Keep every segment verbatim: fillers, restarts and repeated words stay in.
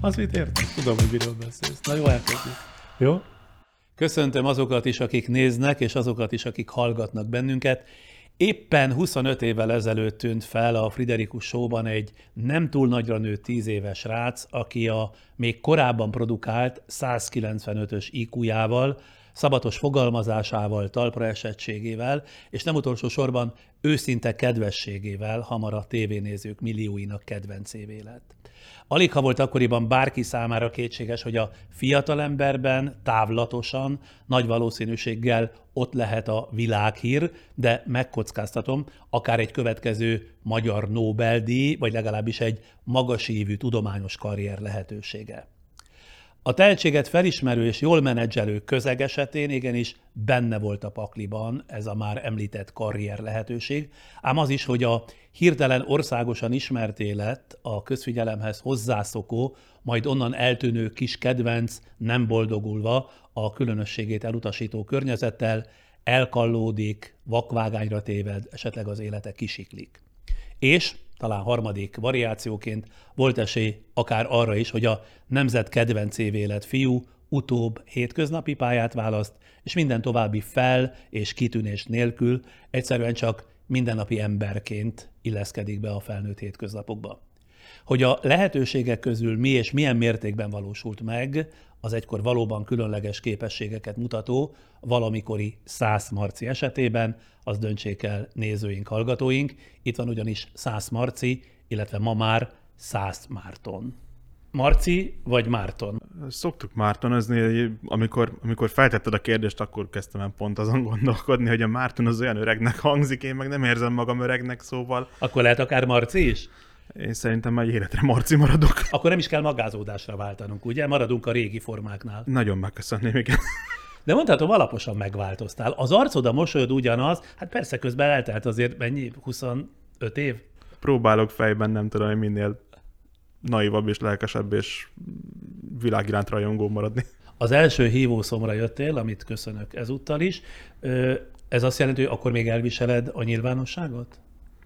Az mit értek? Tudom, hogy miről beszélsz. Na jó, elkezdjük. Jó? Köszöntöm azokat is, akik néznek, és azokat is, akik hallgatnak bennünket. Éppen huszonöt évvel ezelőtt tűnt fel a Friderikus Show-ban egy nem túl nagyra nőtt tíz éves srác, aki a még korábban produkált százkilencvenötös í kú-jával, szabatos fogalmazásával, talpraesettségével, és nem utolsó sorban őszinte kedvességével hamar a tévénézők millióinak kedvencévé lett. Aligha volt akkoriban bárki számára kétséges, hogy a fiatalemberben távlatosan, nagy valószínűséggel ott lehet a világhír, de megkockáztatom, akár egy következő magyar Nobel-díj, vagy legalábbis egy magasívű tudományos karrier lehetősége. A tehetséget felismerő és jól menedzselő közeg esetén igenis benne volt a pakliban ez a már említett karrier lehetőség, ám az is, hogy a hirtelen országosan ismertté lett, a közfigyelemhez hozzászokó, majd onnan eltűnő kis kedvenc nem boldogulva a különösségét elutasító környezettel elkallódik, vakvágányra téved, esetleg az élete kisiklik. És talán harmadik variációként volt esély akár arra is, hogy a nemzet kedvencévé lett fiú utóbb hétköznapi pályát választ, és minden további fel- és kitűnés nélkül egyszerűen csak mindennapi emberként illeszkedik be a felnőtt hétköznapokba. Hogy a lehetőségek közül mi és milyen mértékben valósult meg, az egykor valóban különleges képességeket mutató valamikori Szász Marci esetében, az döntsék el nézőink, hallgatóink. Itt van ugyanis Szász Marci, illetve ma már Szász Márton. Marci vagy Márton? Szoktuk Mártonozni, amikor, amikor feltetted a kérdést, akkor kezdtem el pont azon gondolkodni, hogy a Márton az olyan öregnek hangzik, én meg nem érzem magam öregnek, szóval... Akkor lehet akár Marci is? Én szerintem már életre Marci maradok. Akkor nem is kell magázódásra váltanunk, ugye? Maradunk a régi formáknál. Nagyon megköszönném, igen. De mondhatom, alaposan megváltoztál. Az arcod, a mosolyod ugyanaz, hát persze közben eltelt azért mennyi, huszonöt év? Próbálok fejben, nem tudom, hogy minél naivabb és lelkesebb és világiránt rajongó maradni. Az első hívószomra jöttél, amit köszönök ezúttal is. Ez azt jelenti, hogy akkor még elviseled a nyilvánosságot?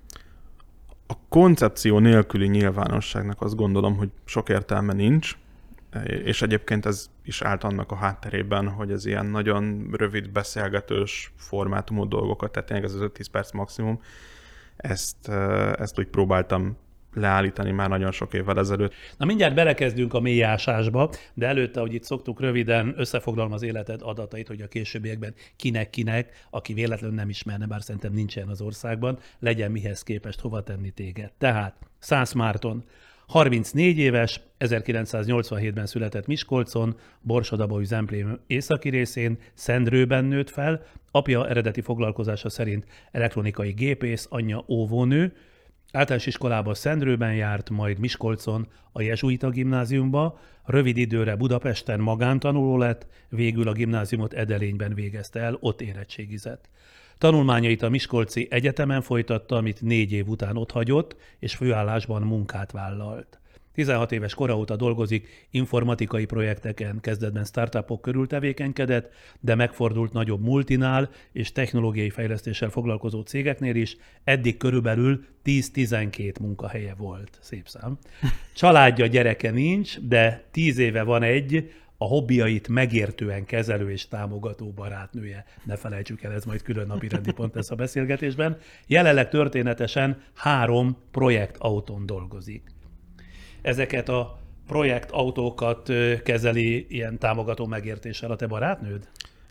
A koncepció nélküli nyilvánosságnak azt gondolom, hogy sok értelme nincs, és egyébként ez is állt annak a hátterében, hogy ez ilyen nagyon rövid beszélgetős formátumú dolgokat, tehát tényleg ez az öt-tíz perc maximum, ezt, ezt úgy próbáltam leállítani már nagyon sok évvel ezelőtt. Na mindjárt belekezdünk a mélyásásba, de előtte, hogy itt szoktuk röviden összefoglalom az életed adatait, hogy a későbbiekben kinek-kinek, aki véletlenül nem ismerne, bár szerintem nincsen az országban, legyen mihez képest hova tenni téged. Tehát Szász Márton, harmincnégy éves, ezerkilencszáznyolcvanhétben született Miskolcon, Borsod-Abaúj-Zemplén északi részén, Szendrőben nőtt fel, apja eredeti foglalkozása szerint elektronikai gépész, anyja óvónő, általános iskolába Szendrőben járt, majd Miskolcon a jezsuita gimnáziumba, rövid időre Budapesten magántanuló lett, végül a gimnáziumot Edelényben végezte el, ott érettségizett. Tanulmányait a Miskolci Egyetemen folytatta, amit négy év után otthagyott, és főállásban munkát vállalt. tizenhat éves kora óta dolgozik informatikai projekteken, kezdetben startupok körül tevékenykedett, de megfordult nagyobb multinál és technológiai fejlesztéssel foglalkozó cégeknél is, eddig körülbelül tíz-tizenkét munkahelye volt. Szép szám. Családja, gyereke nincs, de tíz éve van egy, a hobbiait megértően kezelő és támogató barátnője. Ne felejtsük el, ez majd külön napirendi pont lesz a beszélgetésben. Jelenleg történetesen három projektautón dolgozik. Ezeket a projektautókat kezeli ilyen támogató megértéssel a te barátnőd?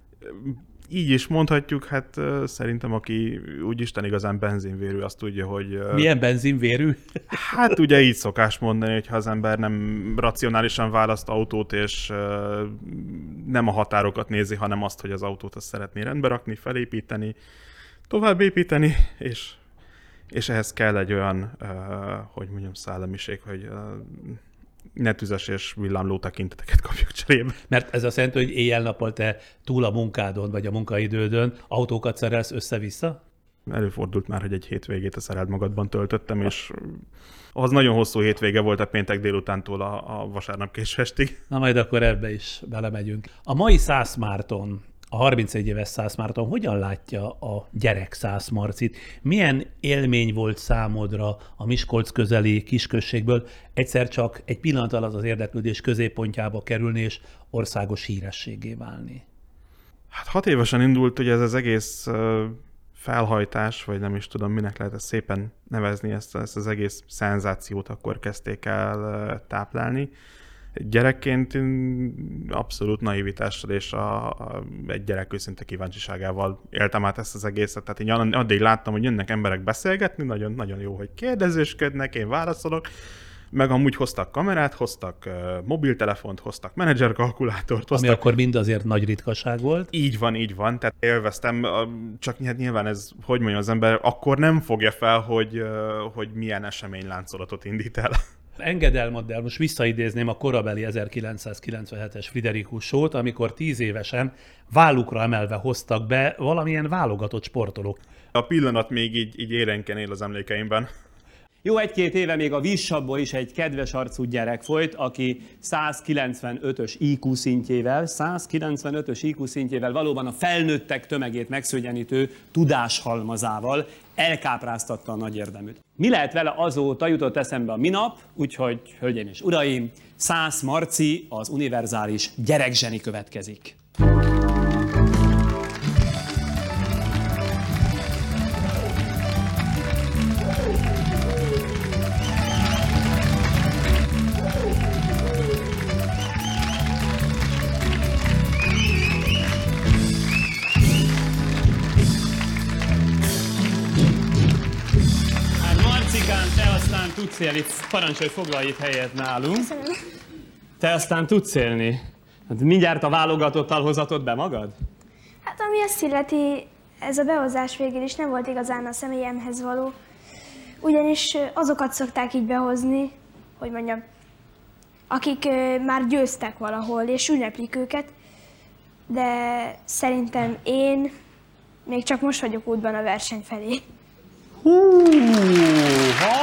Így is mondhatjuk, hát szerintem aki úgy Isten igazán benzinvérű, azt tudja, hogy... Milyen benzinvérű? Hát ugye így szokás mondani, hogy ha az ember nem racionálisan választ autót, és nem a határokat nézi, hanem azt, hogy az autót azt szeretné rendbe rakni, felépíteni, tovább építeni, és, és ehhez kell egy olyan, hogy mondjam, szellemiség, hogy ne tüzes és villámló tekinteteket kapjuk cserébe. Mert ez azt jelenti, hogy éjjel-nappal te túl a munkádon, vagy a munkaidődön autókat szerelsz össze-vissza? Előfordult már, hogy egy hétvégét a szerelt magadban töltöttem, és az nagyon hosszú hétvége volt a péntek délutántól a, a vasárnap késő estig. Na majd akkor ebbe is belemegyünk. A mai Szász Márton a harmincegy éves Szász Márton hogyan látja a gyerek Szász Marcit? Milyen élmény volt számodra a Miskolc közeli kisközségből egyszer csak egy pillanat alatt az érdeklődés középpontjába kerülni és országos hírességé válni? Hát hat évesen indult ugye ez az egész felhajtás, vagy nem is tudom, minek lehet ezt szépen nevezni, ezt, ezt az egész szenzációt akkor kezdték el táplálni. Gyerekként abszolút naivitással és a, a, egy gyerek őszinte kíváncsiságával éltem át ezt az egészet. Tehát én addig láttam, hogy jönnek emberek beszélgetni, nagyon, nagyon jó, hogy kérdezősködnek, én válaszolok, meg amúgy hoztak kamerát, hoztak uh, mobiltelefont, hoztak menedzserkalkulátort. Hoztak... Ami akkor mind azért nagy ritkaság volt. Így van, így van, tehát élveztem, csak nyilván ez, hogy mondjam, az ember akkor nem fogja fel, hogy, uh, hogy milyen eseményláncolatot indít el. Engedd el, most visszaidézném a korabeli ezerkilencszázkilencvenhetes Friderikus Show-t, amikor tíz évesen vállukra emelve hoztak be valamilyen válogatott sportolók. A pillanat még így, így érenken él az emlékeimben. Jó egy-két éve még a vízsabból is egy kedves arcú gyerek folyt, aki százkilencvenötös í kú szintjével, százkilencvenötös í kú szintjével valóban a felnőttek tömegét megszőgyenítő tudáshalmazával elkápráztatta a nagy érdeműt. Mi lehet vele azóta, jutott eszembe a minap, úgyhogy, hölgyeim és uraim, Szász Marci, az univerzális gyerekzseni következik. Tudsz élni, parancsolj, foglalj itt helyet nálunk. Köszönöm. Te aztán tudsz élni. Hát mindjárt a válogatottal hozatod be magad? Hát ami azt illeti, ez a behozás végül is nem volt igazán a személyemhez való. Ugyanis azokat szokták így behozni, hogy mondjam, akik már győztek valahol, és ünneplik őket. De szerintem én még csak most vagyok útban a verseny felé. Húha!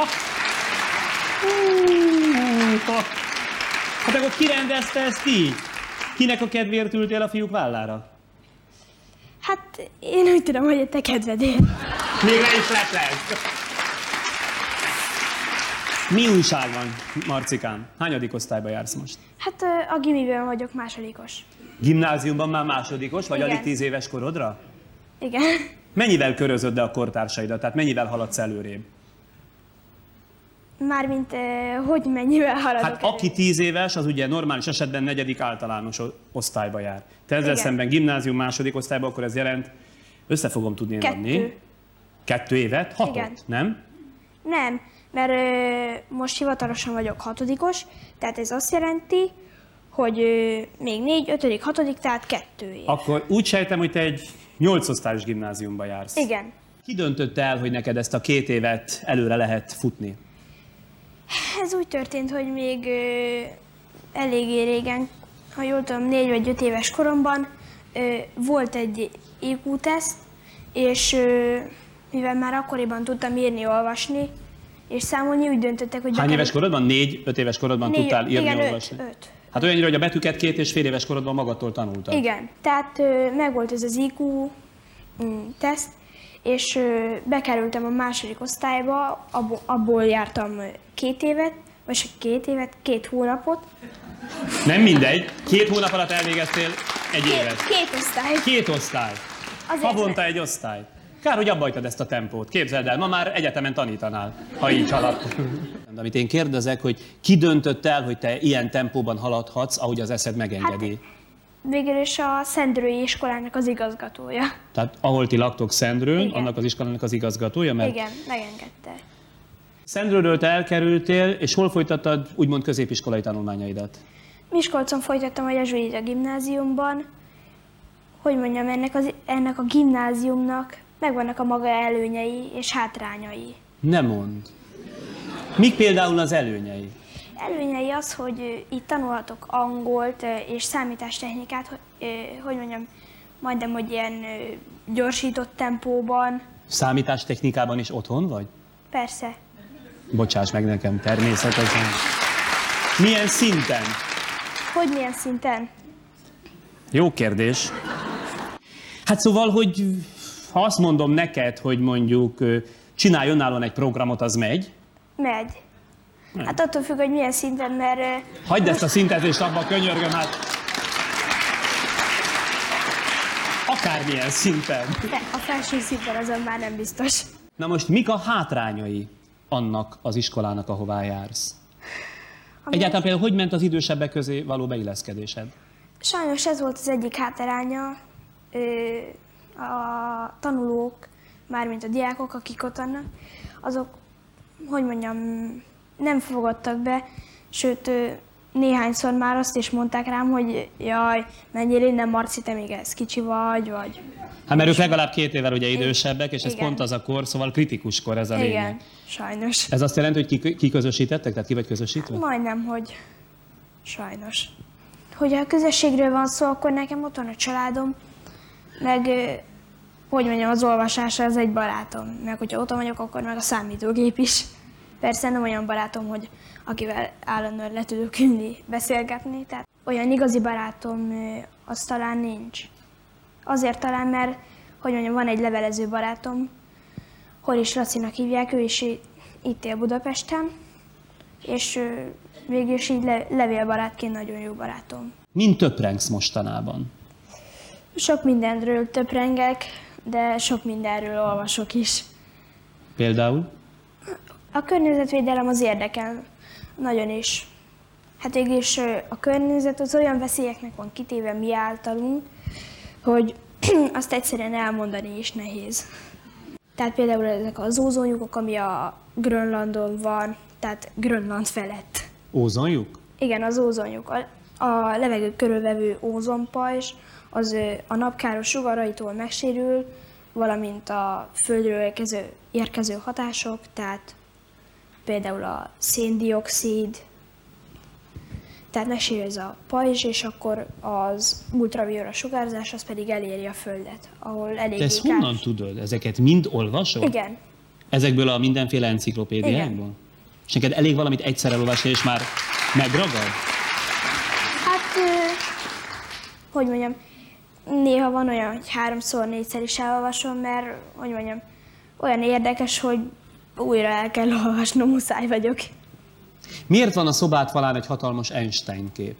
Húha! Hát akkor ki rendezte ezt így? Kinek a kedvéért ültél a fiúk vállára? Hát én úgy tudom, hogy a te kedvedért. Még le is letlek. Mi újság van, Marcikám? Hányadik osztályba jársz most? Hát a gimiben vagyok másodikos. Gimnáziumban már másodikos, vagy Igen. alig tíz éves korodra? Igen. Mennyivel körözöd be a kortársaidat? Tehát mennyivel haladsz előrébb? Mármint, eh, hogy mennyivel haladok Hát elő. aki tíz éves, az ugye normális esetben negyedik általános o- osztályba jár. Te ezzel Igen. szemben gimnázium második osztályba, akkor ez jelent, össze fogom tudni Kettő. adni. Kettő évet? Hatot, Igen. nem? Nem, mert ö, most hivatalosan vagyok hatodikos, tehát ez azt jelenti, hogy ö, még négy, ötödik, hatodik, tehát kettő év. Akkor úgy sejtem, hogy te egy nyolc osztályos gimnáziumba jársz. Igen. Ki döntötte el, hogy neked ezt a két évet előre lehet futni? Ez úgy történt, hogy még ö, eléggé régen, ha jól tudom, négy vagy öt éves koromban ö, volt egy í kú-teszt, és ö, mivel már akkoriban tudtam írni, olvasni, és számolni, úgy döntöttek, hogy... Hány éves korodban? Négy, öt éves korodban Négy- tudtál írni, igen, öt, olvasni? öt. Hát olyannyira, hogy a betűket két és fél éves korodban magadtól tanultad. Igen, tehát ö, megvolt ez az í kú mm, teszt, és ö, bekerültem a második osztályba, abból, abból jártam ö, két évet, vagy se két évet, két hónapot. Nem mindegy. Két hónap alatt elvégeztél egy Két, évet. két osztály. Két osztály. Azért Havonta ne- egy osztály. Kár, hogy abba hagytad ezt a tempót. Képzeld el, ma már egyetemen tanítanál, ha így halad. Amit én kérdezek, hogy ki döntött el, hogy te ilyen tempóban haladhatsz, ahogy az eszed megengedi? Hát, végül is a Szendrői iskolának az igazgatója. Tehát ahol ti laktok Szendrőn, Igen. annak az iskolának az igazgatója, mert Igen, megengedte. Szendrőről te elkerültél, és hol folytattad úgymond középiskolai tanulmányaidat? Miskolcon folytattam a jezsuita gimnáziumban. Hogy mondjam, ennek, az, ennek a gimnáziumnak megvannak a maga előnyei és hátrányai. Ne mondd. Mik például az előnyei? Előnyei az, hogy ö, itt tanulhatok angolt ö, és számítástechnikát, hogy, ö, hogy mondjam, majdnem, hogy ilyen ö, gyorsított tempóban. Számítástechnikában is otthon vagy? Persze. Bocsáss meg nekem, természetesen. Milyen szinten? Hogy milyen szinten? Jó kérdés. Hát szóval, hogy ha azt mondom neked, hogy mondjuk csinálj önállóan egy programot, az megy? Megy. Hát attól függ, hogy milyen szinten, mert... ö, Hagyd ezt a szintezést abba, könyörgöm, hát... Akármilyen szinten. de a felső szinten azon már nem biztos. Na most mik a hátrányai annak az iskolának, ahová jársz? Egyáltalán például hogy ment az idősebbek közé való beilleszkedésed? Sajnos ez volt az egyik hátránya. Ö, a tanulók, mármint a diákok, akik ott vannak, azok, hogy mondjam, nem fogadtak be, sőt, ö, néhányszor már azt is mondták rám, hogy jaj, menjél innen, Marci, te még ez kicsi vagy, vagy... Hát mert ők legalább két évvel ugye idősebbek, és ez Igen. pont az a kor, szóval kritikus kor ez a lényeg. Igen, sajnos. Ez azt jelenti, hogy ki- kiközösítettek, tehát ki vagy közösítve? Majdnem, hogy sajnos. Hogyha a közösségről van szó, akkor nekem ott van a családom, meg, ö, hogy mondjam, az olvasásra az egy barátom. Meg hogyha otthon vagyok, akkor meg a számítógép is. Persze nem olyan barátom, hogy akivel állandóan le tudok ülni, beszélgetni, tehát olyan igazi barátom ö, az talán nincs. Azért talán, mert, hogy mondjam, van egy levelező barátom, hol is Lacinak hívják, ő is í- itt él Budapesten, és ö, végül is így le, levélbarátként nagyon jó barátom. Mind töprengsz mostanában. Sok mindenről töprengek, de sok mindenről olvasok is. Például? A környezetvédelem az érdekel nagyon is. Hát végül is ö, a környezet az olyan veszélyeknek van kitéve mi általunk, hogy azt egyszerűen elmondani is nehéz. Tehát például ezek az ózonlyukok, ami a Grönlandon van, tehát Grönland felett. Ózonjuk? Igen, az ózonlyuk. A, a levegő körülvevő ózonpajzs az ö, a napkáros sugaraitól megsérül, valamint a Földről érkező, érkező hatások, tehát például a széndioxid, tehát megsérül ez a pajzs, és akkor az ultraviola sugárzás az pedig eléri a Földet, ahol elég De ezt honnan tudod? Ezeket mind olvasod? Igen. Ezekből a mindenféle enciklopédiákból? És neked elég valamit egyszer elolvasni, és már megragad? Hát, ö, hogy mondjam, néha van olyan, hogy háromszor, négyszer is elolvasom, mert, hogy mondjam, olyan érdekes, hogy újra el kell olvasnom, muszáj vagyok. Miért van a szobád falán egy hatalmas Einstein kép?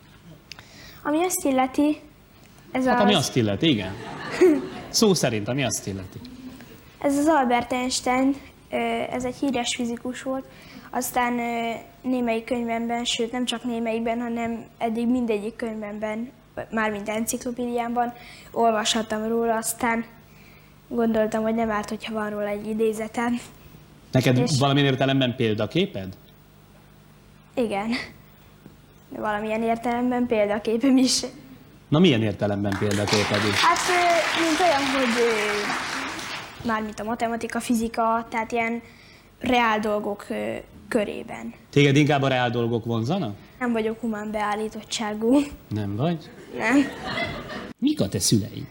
Ami azt illeti, ez, Hát ami az, azt illeti, igen. Szó szerint, ami azt illeti. ez az Albert Einstein, ö, ez egy híres fizikus volt, aztán ö, némelyik könyvemben, sőt nem csak némelyikben, hanem eddig mindegyik könyvemben, mármint enciklopédiámban olvashattam róla, aztán gondoltam, hogy nem árt, hogyha van róla egy idézetem. Neked És- valamilyen értelemben példaképed? Igen. De valamilyen értelemben példaképem is. Na milyen értelemben példaképed is? Hát, ö, mint olyan, hogy ö, mármint a matematika, fizika, tehát ilyen reál dolgok ö, körében. Téged inkább a reál dolgok vonzanak? Nem vagyok humán beállítottságú. Nem vagy? Nem. Mik a te szüleid?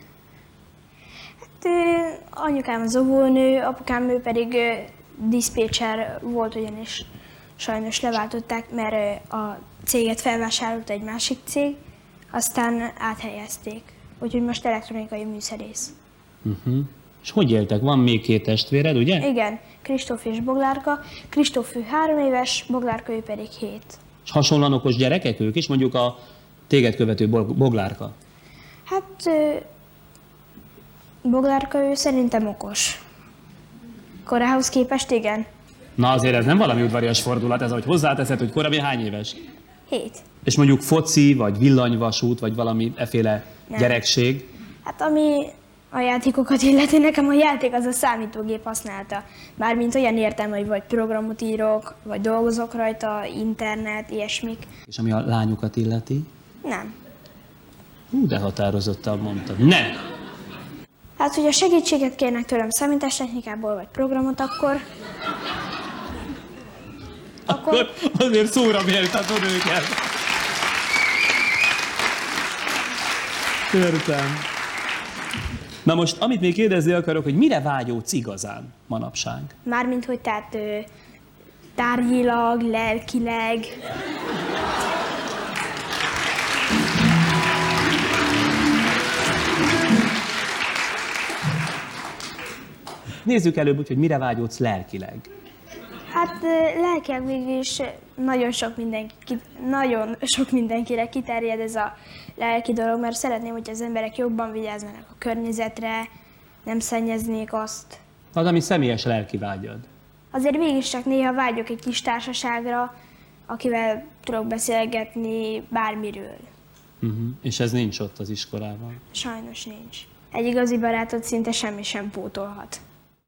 Hát, ö, anyukám az óvónő, apukám ő pedig ö, diszpécser volt, ugyanis sajnos leváltották, mert ö, a céget felvásárolt egy másik cég, aztán áthelyezték. Úgyhogy most elektronikai műszerész. Uh-huh. És hogy éltek? Van még két testvéred, ugye? Igen, Kristóf és Boglárka. Kristóf ő három éves, Boglárka ő pedig hét. És hasonlóan okos gyerekek ők is, mondjuk a téged követő Bog- Boglárka. Hát ö, Boglárka ő szerintem okos. Korához képest igen. Na azért ez nem valami udvarias fordulat, ez ahogy hozzáteszed, hogy korábbi hány éves? Hét. És mondjuk foci, vagy villanyvasút, vagy valami efféle Nem. gyerekség. Hát ami a játékokat illeti, nekem a játék az a számítógép használta. Mármint olyan értelme, hogy vagy programot írok, vagy dolgozok rajta, internet, ilyesmik. És ami a lányokat illeti? Nem. Hú, de határozottan mondtad. Nem! Hát, hogyha segítséget kérnek tőlem számítástechnikából, vagy programot, akkor... Akkor azért szóra méltatod őket. Értem. Na most, amit még kérdezni akarok, hogy mire vágyódsz igazán manapság? Mármint, hogy tehát ö, tárgyilag, lelkileg. Nézzük előbb úgy, hogy mire vágyódsz lelkileg. Hát ö, lelkileg végül is nagyon sok, mindenki, nagyon sok mindenkire kiterjed ez a lelki dolog, mert szeretném, hogy az emberek jobban vigyázzanak a környezetre, nem szennyeznék azt. Az, ami személyes lelki vágyad. Azért végig csak néha vágyok egy kis társaságra, akivel tudok beszélgetni bármiről. Uh-huh. És ez nincs ott az iskolában. Sajnos nincs. Egy igazi barátot szinte semmi sem pótolhat.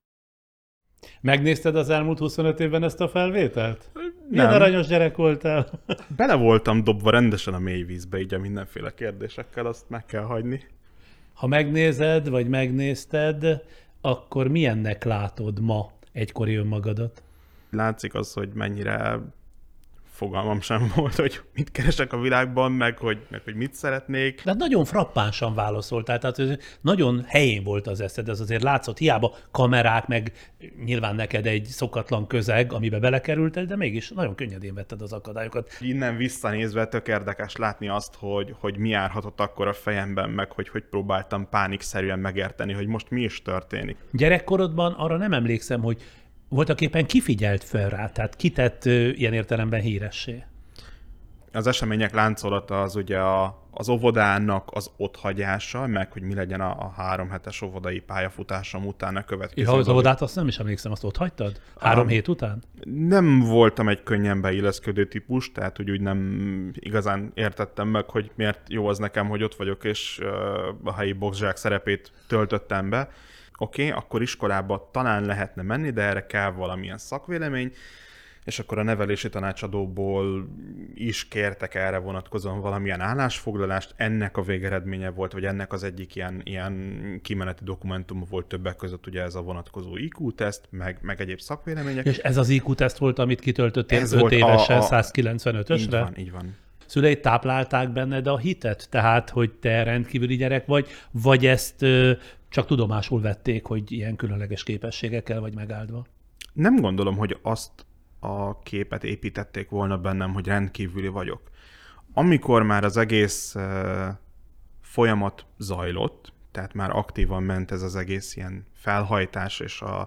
Megnézted az elmúlt huszonöt évben ezt a felvételt? Milyen Nem. aranyos gyerek voltál? Bele voltam dobva rendesen a mélyvízbe, így a mindenféle kérdésekkel, azt meg kell hagyni. Ha megnézed, vagy megnézted, akkor milyennek látod ma egykori önmagadat? Látszik az, hogy mennyire fogalmam sem volt, hogy mit keresek a világban, meg hogy, meg hogy mit szeretnék. De nagyon frappánsan válaszoltál, tehát ez nagyon helyén volt az eszed, ez azért látszott, hiába kamerák, meg nyilván neked egy szokatlan közeg, amiben belekerültél, de mégis nagyon könnyedén vetted az akadályokat. Innen visszanézve tök érdekes látni azt, hogy, hogy mi járhatott akkor a fejemben, meg hogy, hogy próbáltam pánikszerűen megérteni, hogy most mi is történik. Gyerekkorodban arra nem emlékszem, hogy voltaképpen kifigyelt fel rá, tehát kitett ö, ilyen értelemben híressé. Az események láncolata az ugye a, az óvodának az otthagyása, meg hogy mi legyen a, a három hetes óvodai pályafutásom után a következő. Ha az óvodát azt nem is emlékszem, azt ott hagytad? Három Um, hét után? Nem voltam egy könnyen beilleszkedő típus, tehát hogy úgy nem igazán értettem meg, hogy miért jó az nekem, hogy ott vagyok, és uh, a helyi boxzsák szerepét töltöttem be. Oké, okay, akkor iskolába talán lehetne menni, de erre kell valamilyen szakvélemény, és akkor a nevelési tanácsadóból is kértek erre vonatkozóan valamilyen állásfoglalást. Ennek a végeredménye volt, vagy ennek az egyik ilyen, ilyen kimeneti dokumentum volt többek között ugye ez a vonatkozó í kú-teszt, meg, meg egyéb szakvélemények. És ez az í kú-teszt volt, amit kitöltöttél Ez öt volt évesen a- a- százkilencvenötösre? Így van, így van. Szüleid táplálták benned a hitet? Tehát, hogy te rendkívüli gyerek vagy, vagy ezt ö, csak tudomásul vették, hogy ilyen különleges képességekkel vagy megáldva? Nem gondolom, hogy azt a képet építették volna bennem, hogy rendkívüli vagyok. Amikor már az egész uh, folyamat zajlott, tehát már aktívan ment ez az egész ilyen felhajtás, és a,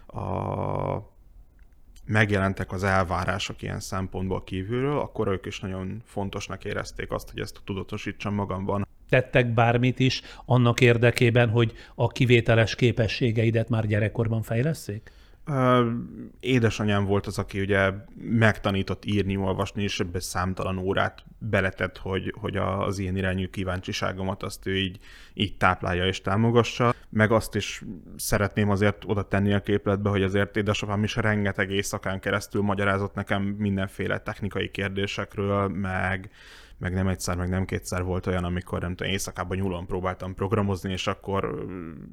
a megjelentek az elvárások ilyen szempontból kívülről, akkor ők is nagyon fontosnak érezték azt, hogy ezt tudatosítsam magamban. Tettek bármit is annak érdekében, hogy a kivételes képességeidet már gyerekkorban fejlesszék? Ö, édesanyám volt az, aki ugye megtanított írni, olvasni, és ebbe számtalan órát beletett, hogy, hogy az ilyen irányú kíváncsiságomat azt ő így, így táplálja és támogassa. Meg azt is szeretném azért oda tenni a képletbe, hogy azért édesapám is rengeteg éjszakán keresztül magyarázott nekem mindenféle technikai kérdésekről, meg meg nem egyszer, meg nem kétszer volt olyan, amikor nem tudom, éjszakában nyúlóan próbáltam programozni, és akkor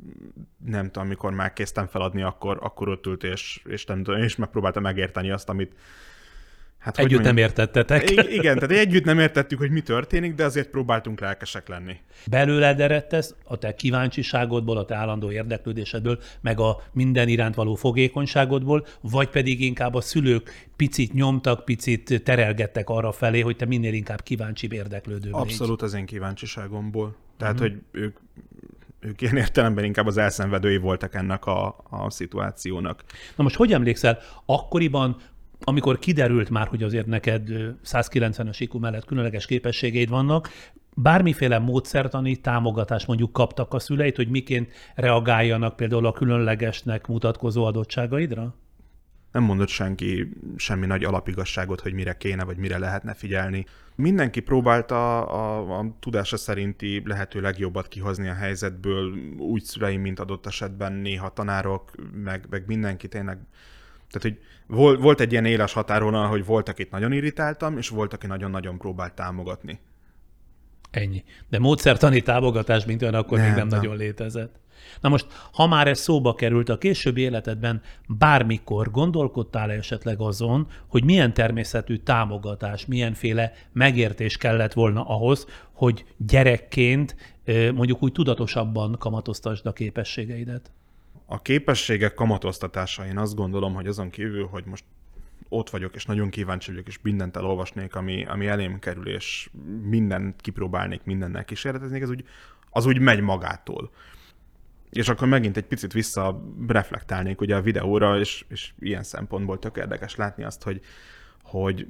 nem tudom, amikor már kezdtem feladni, akkor, akkor ott ült, és, és, nem tudom, és megpróbáltam megérteni azt, amit hát, Együtt hogy nem mondjam, értettetek. I- igen, tehát együtt nem értettük, hogy mi történik, de azért próbáltunk lelkesek lenni. Belőled eredt ez a te kíváncsiságodból, a te állandó érdeklődésedből, meg a minden iránt való fogékonyságodból, vagy pedig inkább a szülők picit nyomtak, picit terelgettek arra felé, hogy te minél inkább kíváncsibb érdeklődő légy. Abszolút az én kíváncsiságomból. Tehát, uh-huh. hogy ők, ők ilyen értelemben inkább az elszenvedői voltak ennek a, a szituációnak. Na most hogy emlékszel, akkoriban, amikor kiderült már, hogy azért neked százkilencvenes í kú mellett különleges képességeid vannak, bármiféle módszertani támogatást mondjuk kaptak a szüleid, hogy miként reagáljanak például a különlegesnek mutatkozó adottságaidra? Nem mondott senki semmi nagy alapigasságot, hogy mire kéne, vagy mire lehetne figyelni. Mindenki próbálta a, a tudása szerinti lehető legjobbat kihozni a helyzetből, úgy szüleim, mint adott esetben néha tanárok, meg, meg mindenki tényleg. Tehát, hogy volt, volt egy ilyen éles határvonal, hogy volt, akit nagyon irritáltam, és volt, aki nagyon-nagyon próbált támogatni. Ennyi. De módszertani támogatás, mint olyan, akkor nem, még nem, nem nagyon létezett. Na most, ha már ez szóba került, a későbbi életedben bármikor gondolkodtál esetleg azon, hogy milyen természetű támogatás, milyenféle megértés kellett volna ahhoz, hogy gyerekként mondjuk úgy tudatosabban kamatoztasd a képességeidet? A képességek kamatoztatása, én azt gondolom, hogy azon kívül, hogy most ott vagyok, és nagyon kíváncsi vagyok, és mindent elolvasnék, ami, ami elém kerül, és mindent kipróbálnék, mindennel kísérleteznék, az úgy, az úgy megy magától. és akkor megint egy picit visszareflektálnék ugye a videóra, és, és ilyen szempontból tök érdekes látni azt, hogy, hogy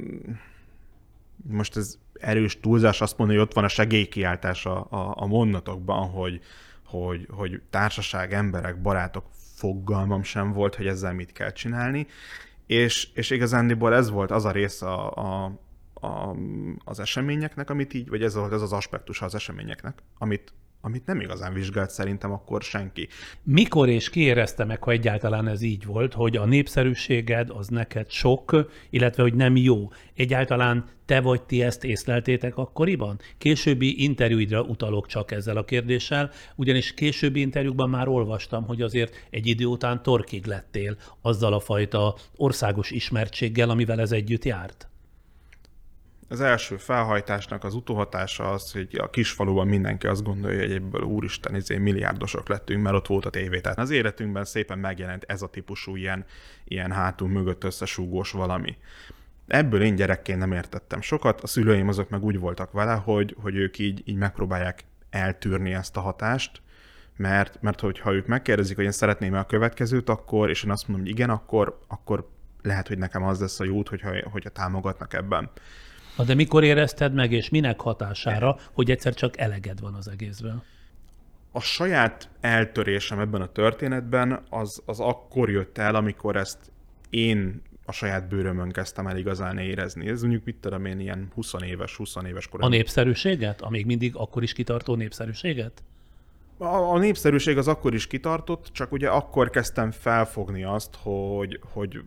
most ez erős túlzás azt mondani, hogy ott van a segélykiáltás a, a, a mondatokban, hogy, hogy, hogy társaság, emberek, barátok, fogalmam sem volt, hogy ezzel mit kell csinálni, és, és igazándiból ez volt az a rész a, a, a, az eseményeknek, amit így, vagy ez volt az az aspektus az eseményeknek, amit amit nem igazán vizsgált szerintem akkor senki. Mikor és ki érezte meg, ha egyáltalán ez így volt, hogy a népszerűséged az neked sok, illetve hogy nem jó? Egyáltalán te vagy ti ezt észleltétek akkoriban? Későbbi interjúidra utalok csak ezzel a kérdéssel, ugyanis későbbi interjúkban már olvastam, hogy azért egy idő után torkig lettél azzal a fajta országos ismertséggel, amivel ez együtt járt. Az első felhajtásnak az utóhatása az, hogy a kisfaluban mindenki azt gondolja, hogy ebből úristen, izé milliárdosok lettünk, mert ott volt a tévé. Tehát az életünkben szépen megjelent ez a típusú ilyen, ilyen hátul mögött összesúgós valami. Ebből én gyerekként nem értettem sokat, a szüleim azok meg úgy voltak vele, hogy, hogy ők így, így megpróbálják eltűrni ezt a hatást, mert, mert hogyha ők megkérdezik, hogy én szeretném a következőt, akkor, és én azt mondom, hogy igen, akkor, akkor lehet, hogy nekem az lesz a jó út, hogyha, hogyha támogatnak ebben. Na de mikor érezted meg, és minek hatására, hogy egyszer csak eleged van az egészből? A saját eltörésem ebben a történetben az, az akkor jött el, amikor ezt én a saját bőrömön kezdtem el igazán érezni. Ez mondjuk mit tudom én, ilyen húsz éves, húsz éves korom. A népszerűséget? A még mindig akkor is kitartó népszerűséget? A, a népszerűség az akkor is kitartott, csak ugye akkor kezdtem felfogni azt, hogy, hogy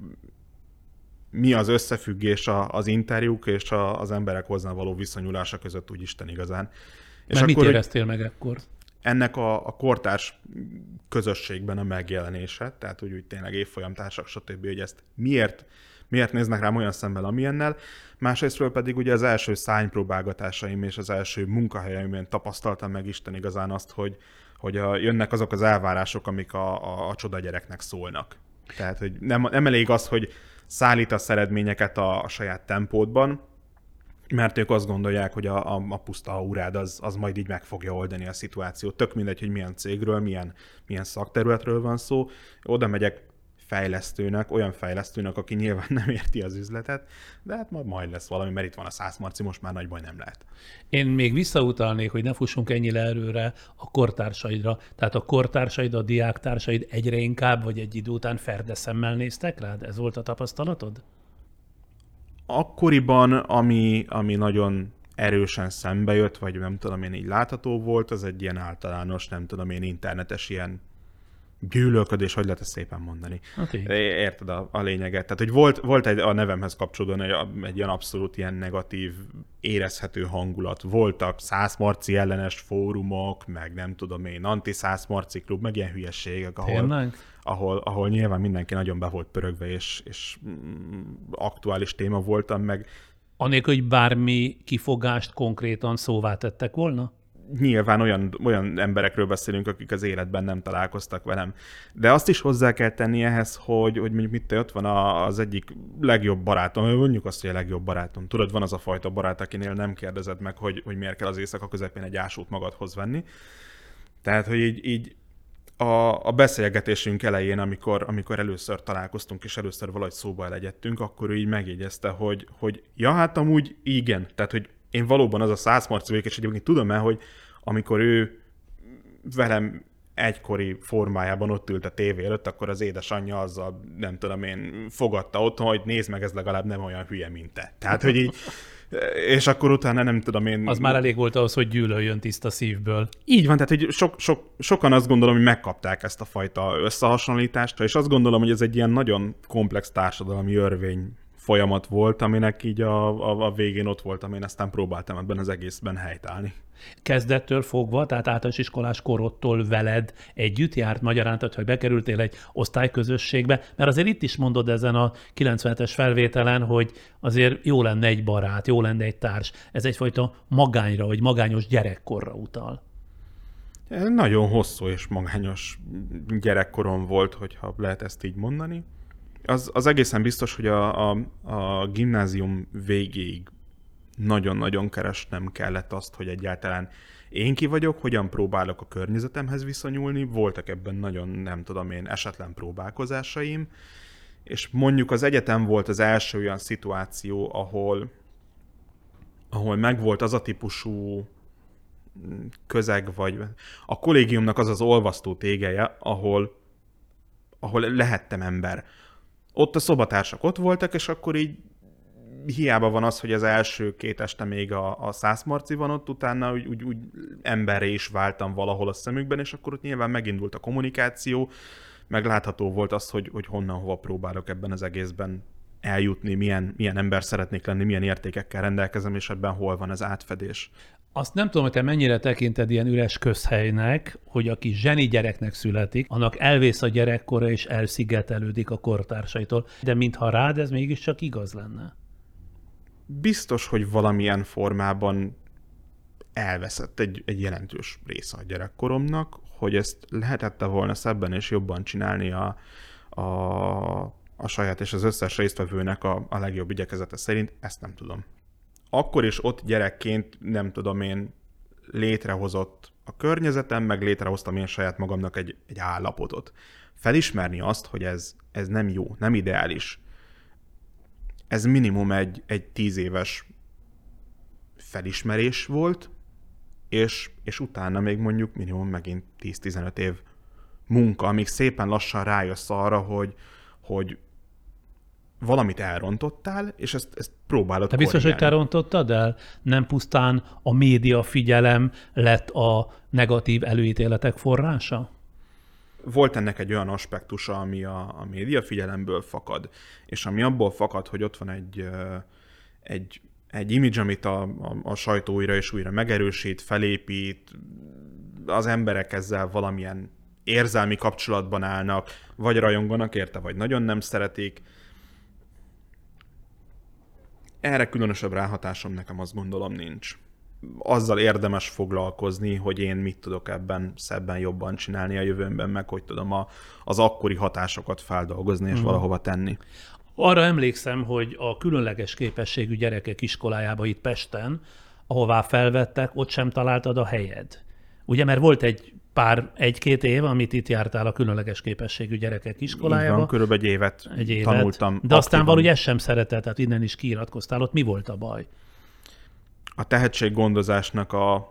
mi az összefüggés a, az interjúk és a, az emberek hozzá való viszonyulása között, úgy Isten igazán. És Mert akkor, mit éreztél meg ekkor? Ennek a, a kortárs közösségben a megjelenése, tehát úgy, úgy tényleg évfolyamtársak, stb., hogy ezt miért, miért néznek rám olyan szemmel, amilyennel. Másrésztről pedig ugye az első szánypróbálgatásaim és az első munkahelyeimben tapasztaltam meg Isten igazán azt, hogy, hogy a, jönnek azok az elvárások, amik a, a, a csoda gyereknek szólnak. Tehát, hogy nem, nem elég az, hogy szállítasz eredményeket a, a saját tempódban, mert ők azt gondolják, hogy a, a, a puszta aurád az, az majd így meg fogja oldani a szituációt. Tök mindegy, hogy milyen cégről, milyen, milyen szakterületről van szó. Oda megyek fejlesztőnek, olyan fejlesztőnek, aki nyilván nem érti az üzletet, de hát majd, majd lesz valami, mert itt van a száz marci, most már nagy baj nem lehet. Én még visszautalnék, hogy ne fussunk ennyire előre a kortársaidra. Tehát a kortársaid, a diáktársaid egyre inkább, vagy egy idő után ferdeszemmel néztek rád? Ez volt a tapasztalatod? Akkoriban, ami, ami nagyon erősen szembe jött, vagy nem tudom én így látható volt, az egy ilyen általános, nem tudom én internetes ilyen gyűlölködés, hogy lehet ezt szépen mondani. Okay. Érted a, a lényeget? Tehát, hogy volt, volt egy a nevemhez kapcsolódóan egy, egy ilyen abszolút ilyen negatív, érezhető hangulat. Voltak százmarci ellenes fórumok, meg nem tudom én, anti-százmarci klub, meg ilyen hülyességek, ahol, ahol, ahol nyilván mindenki nagyon be volt pörögve, és, és mm, aktuális téma voltam, meg anélkül, hogy bármi kifogást konkrétan szóvá tettek volna? Nyilván olyan, olyan emberekről beszélünk, akik az életben nem találkoztak velem. De azt is hozzá kell tenni ehhez, hogy, hogy mondjuk mit ott van az egyik legjobb barátom, mondjuk azt, hogy a legjobb barátom. Tudod, van az a fajta barát, akinél nem kérdezed meg, hogy, hogy miért kell az éjszaka közepén egy ásót magadhoz venni. Tehát, hogy így, így a, a beszélgetésünk elején, amikor, amikor először találkoztunk, és először valahogy szóba elegyedtünk, akkor ő így megjegyezte, hogy, hogy ja, hát amúgy igen. Tehát, hogy én valóban az a százmarci vagyok, és egyébként tudom el, hogy amikor ő velem egykori formájában ott ült a tévé előtt, akkor az édesanyja azzal, nem tudom én, fogadta otthon, hogy nézd meg, ez legalább nem olyan hülye, mint te. Tehát, hogy így, és akkor utána nem tudom én... Az már elég volt ahhoz, hogy gyűlöljön tiszta szívből. Így van, tehát hogy sok, sok, sokan azt gondolom, hogy megkapták ezt a fajta összehasonlítást, és azt gondolom, hogy ez egy ilyen nagyon komplex társadalmi örvény folyamat volt, aminek így a, a, a végén ott voltam, én aztán próbáltam ebben az egészben helytállni. Kezdettől fogva, tehát általános iskolás korodtól veled együtt járt, magyarán, tehát, hogy bekerültél egy osztályközösségbe, mert azért itt is mondod ezen a kilencvenhetes felvételen, hogy azért jó lenne egy barát, jó lenne egy társ. Ez egyfajta magányra, vagy magányos gyerekkorra utal. Nagyon hosszú és magányos gyerekkorom volt, hogyha lehet ezt így mondani. Az, az egészen biztos, hogy a, a, a gimnázium végéig nagyon-nagyon keresnem kellett azt, hogy egyáltalán én ki vagyok, hogyan próbálok a környezetemhez viszonyulni, voltak ebben nagyon, nem tudom én, esetlen próbálkozásaim, és mondjuk az egyetem volt az első olyan szituáció, ahol, ahol megvolt az a típusú közeg, vagy a kollégiumnak az az olvasztó tégeje, ahol, ahol lehettem ember. Ott a szobatársak ott voltak, és akkor így hiába van az, hogy az első két este még a, a szászmarci van ott, utána úgy, úgy, úgy emberré is váltam valahol a szemükben, és akkor ott nyilván megindult a kommunikáció, meg látható volt az, hogy, hogy honnan, hova próbálok ebben az egészben eljutni, milyen, milyen ember szeretnék lenni, milyen értékekkel rendelkezem, és ebben hol van az átfedés. Azt nem tudom, hogy te mennyire tekinted ilyen üres közhelynek, hogy aki zseni gyereknek születik, annak elvész a gyerekkora és elszigetelődik a kortársaitól. De mintha rád ez mégiscsak igaz lenne. Biztos, hogy valamilyen formában elveszett egy, egy jelentős része a gyerekkoromnak, hogy ezt lehetette volna szebben és jobban csinálni a, a, a saját és az összes résztvevőnek a, a legjobb igyekezete szerint, ezt nem tudom. Akkor is ott gyerekként, nem tudom én, létrehozott a környezetem, meg létrehoztam én saját magamnak egy, egy állapotot. Felismerni azt, hogy ez, ez nem jó, nem ideális. Ez minimum egy, egy tíz éves felismerés volt, és, és utána még mondjuk minimum megint tíz-tizenöt év munka, amíg szépen lassan rájössz arra, hogy, hogy valamit elrontottál, és ezt, ezt próbálod Te biztos, hogy te rontottad el? Nem pusztán a média figyelem lett a negatív előítéletek forrása? Volt ennek egy olyan aspektusa, ami a, a média figyelemből fakad, és ami abból fakad, hogy ott van egy, egy, egy image, amit a, a, a sajtó újra és újra megerősít, felépít, az emberek ezzel valamilyen érzelmi kapcsolatban állnak, vagy rajonganak érte, vagy nagyon nem szeretik. Erre különösebb ráhatásom nekem, azt gondolom, nincs. Azzal érdemes foglalkozni, hogy én mit tudok ebben szebben jobban csinálni a jövőmben, meg hogy tudom a, az akkori hatásokat feldolgozni és mm. valahova tenni. Arra emlékszem, hogy a különleges képességű gyerekek iskolájába itt Pesten, ahová felvettek, ott sem találtad a helyed. Ugye, mert volt egy pár, egy-két év, amit itt jártál a különleges képességű gyerekek iskolájába. Így van, körülbelül egy évet, egy évet tanultam. De aztán aktívan. valahogy ezt sem szeretett, tehát innen is kiiratkoztál. Ott mi volt a baj? A tehetséggondozásnak a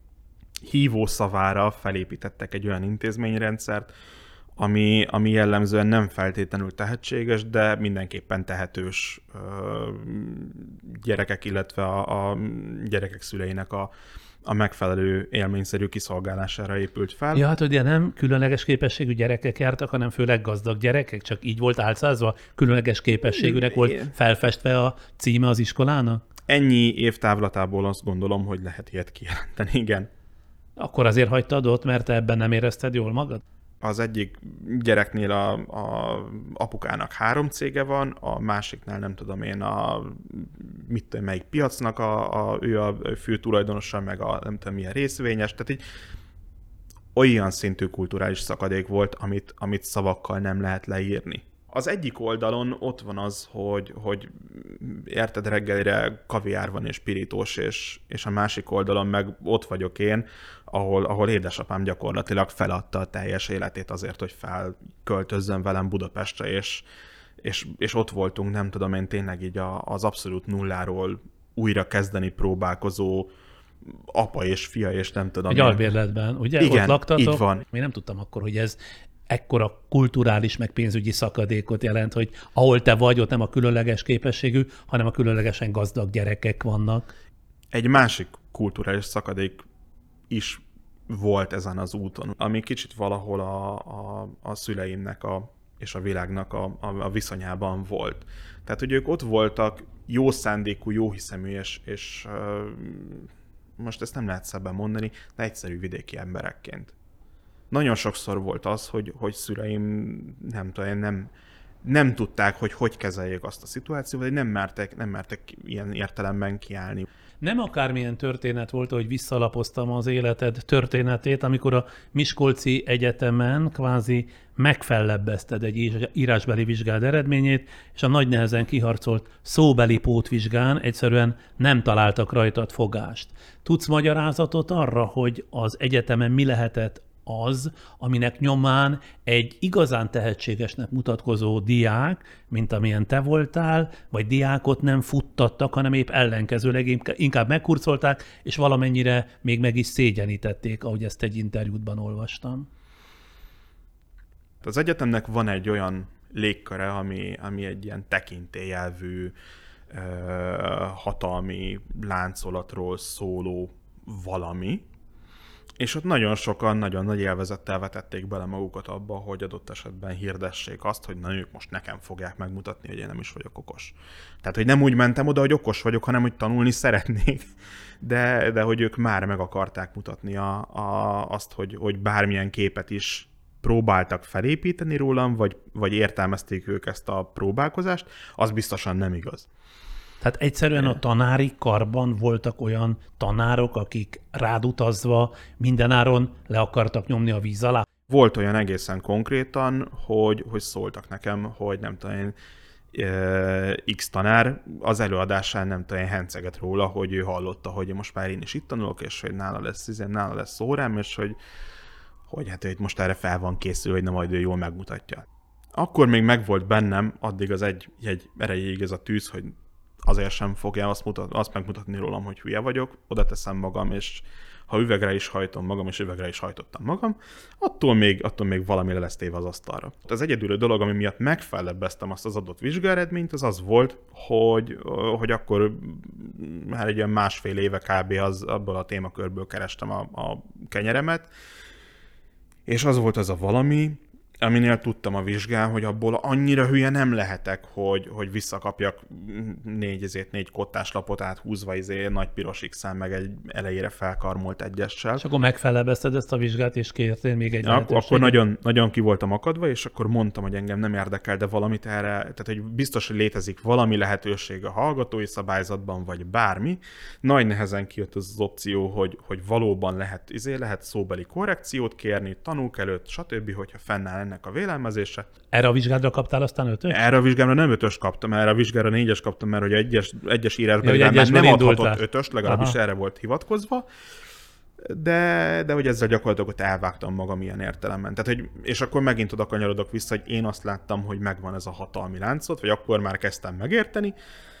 hívószavára felépítettek egy olyan intézményrendszert, ami, ami jellemzően nem feltétlenül tehetséges, de mindenképpen tehetős ö, gyerekek, illetve a, a gyerekek szüleinek a, a megfelelő élményszerű kiszolgálására épült fel. Ja, hát ugye nem különleges képességű gyerekek jártak, hanem főleg gazdag gyerekek, csak így volt álcázva, különleges képességűnek volt felfestve a címe az iskolának? Ennyi évtávlatából azt gondolom, hogy lehet ilyet kijelenteni, igen. Akkor azért hagytad ott, mert te ebben nem érezted jól magad? Az egyik gyereknél a, a apukának három cége van, a másiknál nem tudom én, a mit tudom, melyik piacnak a, a, ő a fő tulajdonosa, meg a nem tudom milyen részvényes, tehát így olyan szintű kulturális szakadék volt, amit, amit szavakkal nem lehet leírni. Az egyik oldalon ott van az, hogy, hogy érted, reggelire kaviár van és pirítós, és, és a másik oldalon meg ott vagyok én, ahol, ahol édesapám gyakorlatilag feladta a teljes életét azért, hogy felköltözzön velem Budapestre, és, és, és ott voltunk, nem tudom én, tényleg így a, az abszolút nulláról újra kezdeni próbálkozó apa és fia, és nem tudom. Egy én... albérletben, ugye? Igen, ott laktatok? így van. Én nem tudtam akkor, hogy ez ekkora kulturális meg pénzügyi szakadékot jelent, hogy ahol te vagy, ott nem a különleges képességű, hanem a különlegesen gazdag gyerekek vannak. Egy másik kulturális szakadék is volt ezen az úton, ami kicsit valahol a, a, a szüleimnek a, és a világnak a, a, a viszonyában volt. Tehát, hogy ők ott voltak jó szándékú, jó hiszemű, és, és uh, most ezt nem lehet szebben mondani, de egyszerű vidéki emberekként. Nagyon sokszor volt az, hogy, hogy szüleim nem tudom, nem, nem tudták, hogy hogy kezeljék azt a szituációt, vagy nem mertek, nem mertek ilyen értelemben kiállni. Nem akármilyen történet volt, hogy visszalapoztam az életed történetét, amikor a Miskolci Egyetemen kvázi megfellebbezted egy írásbeli vizsgád eredményét, és a nagy nehezen kiharcolt szóbeli pótvizsgán egyszerűen nem találtak rajtad fogást. Tudsz magyarázatot arra, hogy az egyetemen mi lehetett az, aminek nyomán egy igazán tehetségesnek mutatkozó diák, mint amilyen te voltál, vagy diákot nem futtattak, hanem épp ellenkezőleg inkább meghurcolták, és valamennyire még meg is szégyenítették, ahogy ezt egy interjútban olvastam. Az egyetemnek van egy olyan légköre, ami, ami egy ilyen tekintélyelvű, hatalmi láncolatról szóló valami, és ott nagyon sokan nagyon nagy élvezettel vetették bele magukat abba, hogy adott esetben hirdessék azt, hogy na ők most nekem fogják megmutatni, hogy én nem is vagyok okos. Tehát, hogy nem úgy mentem oda, hogy okos vagyok, hanem hogy tanulni szeretnék, de, de hogy ők már meg akarták mutatni a, a, azt, hogy, hogy bármilyen képet is próbáltak felépíteni rólam, vagy, vagy értelmezték ők ezt a próbálkozást, az biztosan nem igaz. Tehát egyszerűen a tanári karban voltak olyan tanárok, akik rád utazva mindenáron le akartak nyomni a víz alá? Volt olyan egészen konkrétan, hogy, hogy szóltak nekem, hogy nem tudom én, X tanár az előadásán nem tudom én henceget róla, hogy ő hallotta, hogy most már én is itt tanulok, és hogy nála lesz, nála lesz órám, és hogy, hogy hát ő most erre fel van készül, hogy na majd ő jól megmutatja. Akkor még megvolt bennem, addig az egy, egy erejéig ez a tűz, hogy azért sem fogja azt, mutat, azt megmutatni rólam, hogy hülye vagyok, oda teszem magam, és ha üvegre is hajtom magam, és üvegre is hajtottam magam, attól még, attól még valami le lesz téve az asztalra. Az egyedüli dolog, ami miatt megfellebbeztem azt az adott vizsgaeredményt, az az volt, hogy, hogy akkor már egy ilyen másfél éve kb. Az, abból a témakörből kerestem a, a kenyeremet, és az volt az a valami, aminél tudtam a vizsgán, hogy abból annyira hülye nem lehetek, hogy, hogy visszakapjak négy, ezért négy kottás lapot áthúzva izé, nagy piros X-en, meg egy elejére felkarmolt egyessel. És akkor megfelebezted ezt a vizsgát, és kértél még egy lehetőséget? Akkor nagyon, nagyon ki voltam akadva, és akkor mondtam, hogy engem nem érdekel, de valamit erre, tehát hogy biztos, hogy létezik valami lehetőség a hallgatói szabályzatban, vagy bármi. Nagy nehezen kijött az, az opció, hogy, hogy valóban lehet, izé, lehet szóbeli korrekciót kérni, tanúk előtt, stb., hogyha fennáll ennek a vélelmezése. Erre a vizsgádra kaptál aztán ötös? Erre a vizsgára nem ötös kaptam, erre a vizsgára négyes kaptam, mert hogy egyes, egyes írásban ja, egyes nem indultál. adhatott ötöst, legalábbis Aha. erre volt hivatkozva, de, de hogy ezzel gyakorlatilag ott elvágtam magam ilyen értelemben. Tehát, hogy, és akkor megint oda kanyarodok vissza, hogy én azt láttam, hogy megvan ez a hatalmi láncot, vagy akkor már kezdtem megérteni,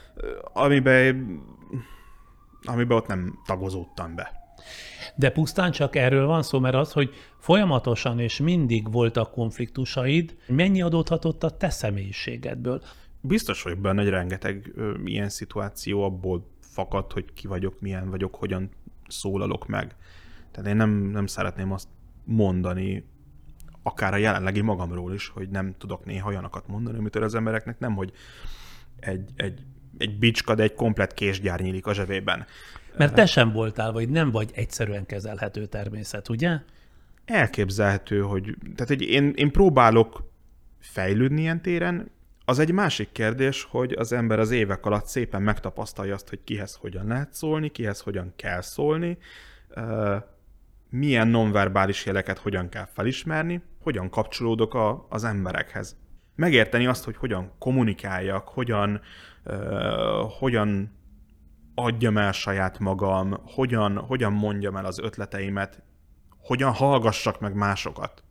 amiben, amiben ott nem tagozódtam be. De pusztán csak erről van szó, mert az, hogy folyamatosan és mindig voltak konfliktusaid, mennyi adódhatott a te személyiségedből? Biztos vagyok benne, hogy rengeteg ö, ilyen szituáció abból fakad, hogy ki vagyok, milyen vagyok, hogyan szólalok meg. Tehát én nem, nem szeretném azt mondani, akár a jelenlegi magamról is, hogy nem tudok néha olyanokat mondani, amitől az embereknek nem, hogy egy, egy, egy bicska, de egy komplett késgyár nyílik a zsebében. Mert te sem voltál, vagy nem vagy egyszerűen kezelhető természet, ugye? Elképzelhető, hogy, tehát, hogy én, én próbálok fejlődni ilyen téren. Az egy másik kérdés, hogy az ember az évek alatt szépen megtapasztalja azt, hogy kihez hogyan lehet szólni, kihez hogyan kell szólni, milyen nonverbális jeleket hogyan kell felismerni, hogyan kapcsolódok a, az emberekhez. Megérteni azt, hogy hogyan kommunikáljak, hogyan, hogyan adjam el saját magam, hogyan, hogyan mondjam el az ötleteimet, hogyan hallgassak meg másokat.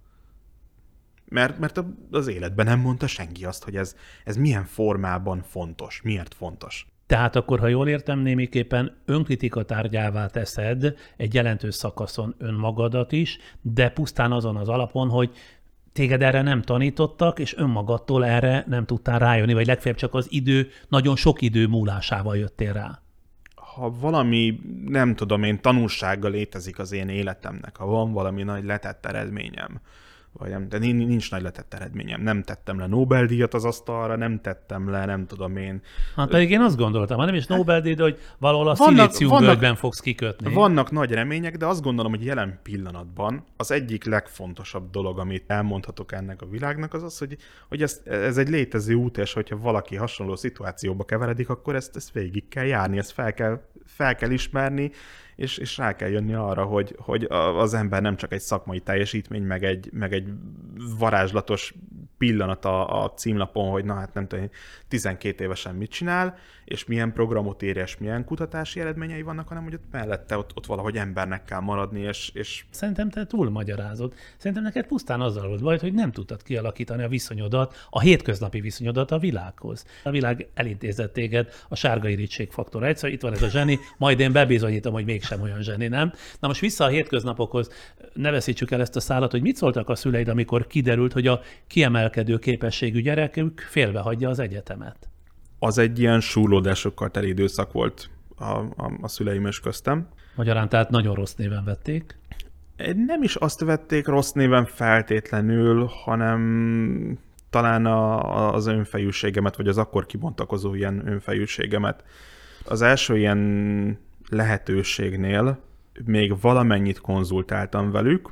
Mert, mert az életben nem mondta senki azt, hogy ez, ez milyen formában fontos, miért fontos. Tehát akkor, ha jól értem, némiképpen önkritika tárgyává teszed egy jelentős szakaszon önmagadat is, de pusztán azon az alapon, hogy téged erre nem tanítottak, és önmagadtól erre nem tudtál rájönni, vagy legfeljebb csak az idő, nagyon sok idő múlásával jöttél rá. Ha valami, nem tudom én, tanulsággal létezik az én életemnek, ha van valami nagy letett eredményem, vagy nem, de nincs nagy letett eredményem. Nem tettem le Nobel-díjat az asztalra, nem tettem le, nem tudom én. Hát pedig én azt gondoltam, ha nem is Nobel-díj, de hogy valahol a szilíciumvölgyben fogsz kikötni. Vannak nagy remények, de azt gondolom, hogy jelen pillanatban az egyik legfontosabb dolog, amit elmondhatok ennek a világnak, az az, hogy, hogy ez, ez egy létező út, és hogyha valaki hasonló szituációba keveredik, akkor ezt, ezt végig kell járni, ezt fel kell, fel kell ismerni, és, és rá kell jönni arra, hogy, hogy az ember nem csak egy szakmai teljesítmény, meg egy, meg egy varázslatos pillanat a, a címlapon, hogy na hát nem tudom, tizenkét évesen mit csinál, és milyen programot ér, és milyen kutatási eredményei vannak, hanem hogy ott mellette ott, ott valahogy embernek kell maradni, és, és... Szerintem te túl magyarázod. Szerintem neked pusztán azzal volt baj, hogy nem tudtad kialakítani a viszonyodat, a hétköznapi viszonyodat a világhoz. A világ elintézett téged a sárga irítségfaktor. Egyszer itt van ez a zseni, majd én bebizonyítom, hogy mégsem olyan zseni, nem? Na most vissza a hétköznapokhoz, ne veszítsük el ezt a szálat, hogy mit szóltak a szüleid, amikor kiderült, hogy a kiemelkedő képességű gyerekük félbehagyja az egyetemet? Az egy ilyen súrlódásokkal teli időszak volt a, a, a szüleim és köztem. Magyarán tehát nagyon rossz néven vették. Nem is azt vették rossz néven feltétlenül, hanem talán a, az önfejűségemet, vagy az akkor kibontakozó ilyen önfejűségemet. Az első ilyen lehetőségnél még valamennyit konzultáltam velük,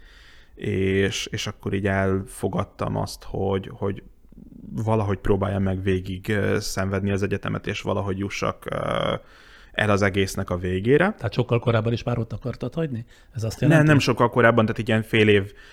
és, és akkor így elfogadtam azt, hogy, hogy valahogy próbáljam meg végig szenvedni az egyetemet, és valahogy jussak el az egésznek a végére. Tehát sokkal korábban is már ott akartad hagyni? Ez azt jelenti? Nem, nem sokkal korábban, tehát ilyen fél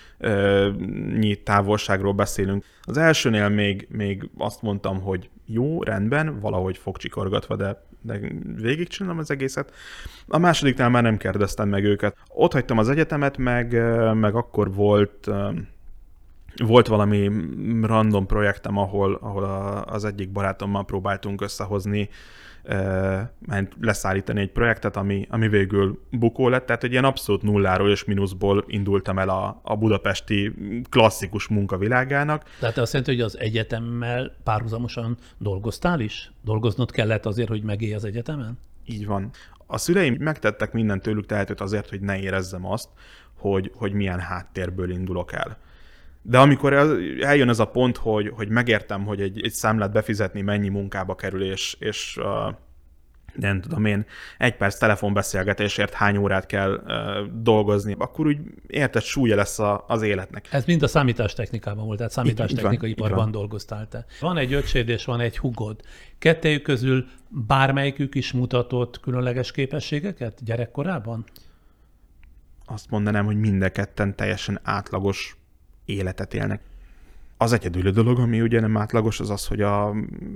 évnyi távolságról beszélünk. Az elsőnél még, még azt mondtam, hogy jó, rendben, valahogy fogcsikorgatva, de, de végigcsinálom az egészet. A másodiknál már nem kérdeztem meg őket. Ott hagytam az egyetemet, meg, meg akkor volt... Volt valami random projektem, ahol, ahol a, az egyik barátommal próbáltunk összehozni, e, leszállítani egy projektet, ami, ami végül bukó lett. Tehát egy ilyen abszolút nulláról és mínuszból indultam el a, a budapesti klasszikus munkavilágának. Tehát azt jelenti, hogy az egyetemmel párhuzamosan dolgoztál is? Dolgoznod kellett azért, hogy megélj az egyetemen? Így van. A szüleim megtettek mindent tőlük tehetőt azért, hogy ne érezzem azt, hogy, hogy milyen háttérből indulok el. De amikor eljön ez a pont, hogy, hogy megértem, hogy egy, egy számlát befizetni mennyi munkába kerül, és, és uh, nem tudom én, egy perc telefonbeszélgetésért hány órát kell uh, dolgozni, akkor úgy érted, súlya lesz a, az életnek. Ez mind a számítástechnikában volt, tehát számítástechnikai iparban dolgoztál te. Van egy öcséd és van egy hugod. Kettejük közül bármelyikük is mutatott különleges képességeket gyerekkorában? Azt mondanám, hogy mind a ketten teljesen átlagos életet élnek. Az egyedüli dolog, ami ugye nem átlagos, az az, hogy a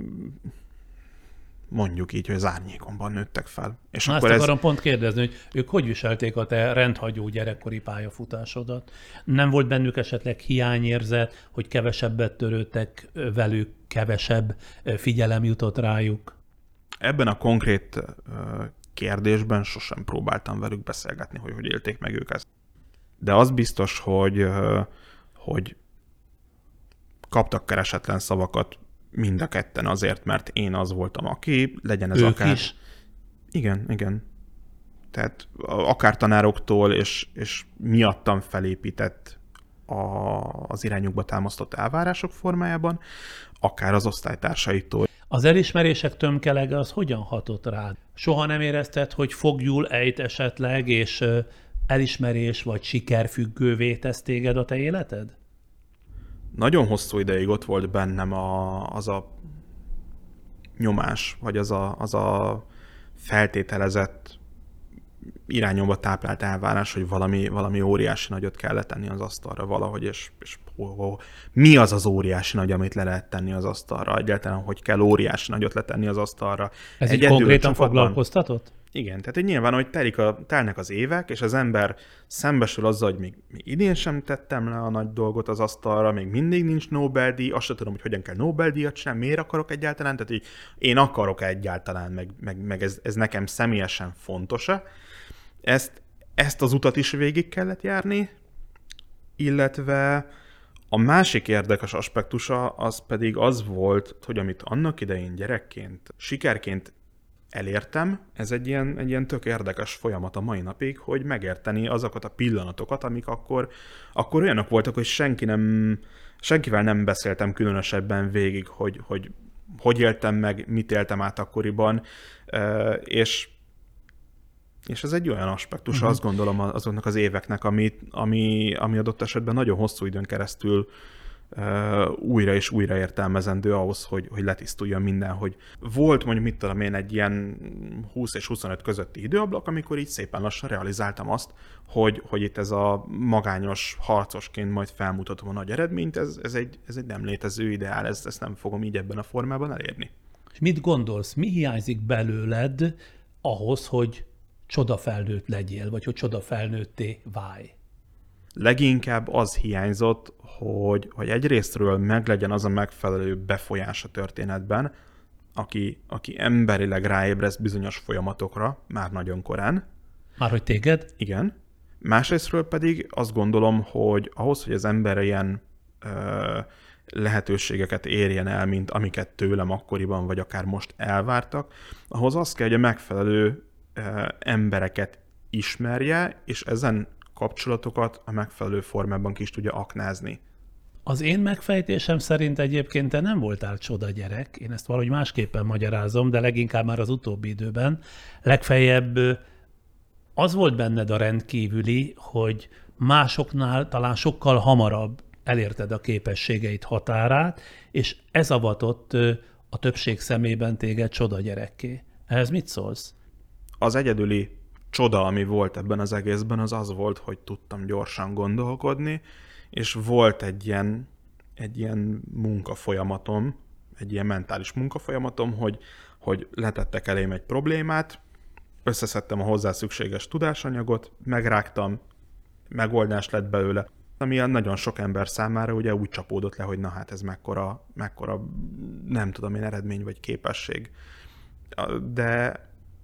mondjuk így, hogy az árnyékomban nőttek fel. És Na akkor ezt ez... akarom pont kérdezni, hogy ők hogy viselték a te rendhagyó gyerekkori pályafutásodat? Nem volt bennük esetleg hiányérzet, hogy kevesebbet törődtek velük, kevesebb figyelem jutott rájuk? Ebben a konkrét kérdésben sosem próbáltam velük beszélgetni, hogy hogy élték meg ők ezt. De az biztos, hogy hogy kaptak keresetlen szavakat mind a ketten azért, mert én az voltam, aki, legyen ez ők akár... is? Igen, igen. Tehát akár tanároktól, és, és miattam felépített a, az irányukba támasztott elvárások formájában, akár az osztálytársaitól. Az elismerések tömkelege az hogyan hatott rád? Soha nem érezted, hogy fogjul ejt esetleg, és elismerés vagy sikerfüggővé tesz téged a te életed? Nagyon hosszú ideig ott volt bennem a, az a nyomás, vagy az a, az a feltételezett irányomba táplált elvárás, hogy valami, valami óriási nagyot kell letenni az asztalra valahogy, és, és oh, oh, mi az az óriási nagy, amit le lehet tenni az asztalra? Egyáltalán, hogy kell óriási nagyot letenni az asztalra? Ez így konkrétan foglalkoztatott? Igen, tehát hogy nyilván, hogy telik a, telnek az évek, és az ember szembesül azzal, hogy még, még idén sem tettem le a nagy dolgot az asztalra, még mindig nincs Nobel-díj, azt sem tudom, hogy hogyan kell Nobel-díjat csinálni, miért akarok egyáltalán, tehát így én akarok egyáltalán, meg, meg, meg ez, ez nekem személyesen fontos-e. Ezt, ezt az utat is végig kellett járni, illetve a másik érdekes aspektusa az pedig az volt, hogy amit annak idején gyerekként, sikerként elértem. Ez egy ilyen, egy ilyen tök érdekes folyamat a mai napig, hogy megérteni azokat a pillanatokat, amik akkor, akkor olyanok voltak, hogy senki nem, senkivel nem beszéltem különösebben végig, hogy hogy, hogy éltem meg, mit éltem át akkoriban, és, és ez egy olyan aspektus, uh-huh. azt gondolom azoknak az éveknek, ami, ami, ami adott esetben nagyon hosszú időn keresztül Uh, újra és újra értelmezendő ahhoz, hogy, hogy letisztuljon minden, hogy volt mondjuk mit tudom én egy ilyen húsz és huszonöt közötti időablak, amikor így szépen lassan realizáltam azt, hogy, hogy itt ez a magányos harcosként majd felmutatom a nagy eredményt, ez, ez, egy, ez egy nem létező ideál, ezt, ezt nem fogom így ebben a formában elérni. És mit gondolsz, mi hiányzik belőled ahhoz, hogy csodafelnőtt legyél, vagy hogy csodafelnőtté válj? Leginkább az hiányzott, hogy, hogy egyrésztről meglegyen az a megfelelő befolyás a történetben, aki, aki emberileg ráébreszt bizonyos folyamatokra, már nagyon korán. Már hogy téged? Igen. Másrésztről pedig azt gondolom, hogy ahhoz, hogy az ember ilyen ö, lehetőségeket érjen el, mint amiket tőlem akkoriban, vagy akár most elvártak, ahhoz az kell, hogy a megfelelő ö, embereket ismerje, és ezen kapcsolatokat a megfelelő formában ki is tudja aknázni. Az én megfejtésem szerint egyébként te nem voltál csoda gyerek, én ezt valahogy másképpen magyarázom, de leginkább már az utóbbi időben. Legfeljebb az volt benned a rendkívüli, hogy másoknál talán sokkal hamarabb elérted a képességeid határát, és ez avatott a többség szemében téged csoda gyerekké. Ehhez mit szólsz? Az egyedüli csoda, ami volt ebben az egészben, az az volt, hogy tudtam gyorsan gondolkodni, és volt egy ilyen, egy ilyen munkafolyamatom, egy ilyen mentális munkafolyamatom, hogy, hogy letettek elém egy problémát, összeszedtem a hozzá szükséges tudásanyagot, megrágtam, megoldás lett belőle, ami nagyon sok ember számára ugye úgy csapódott le, hogy na hát ez mekkora, mekkora nem tudom én eredmény vagy képesség. De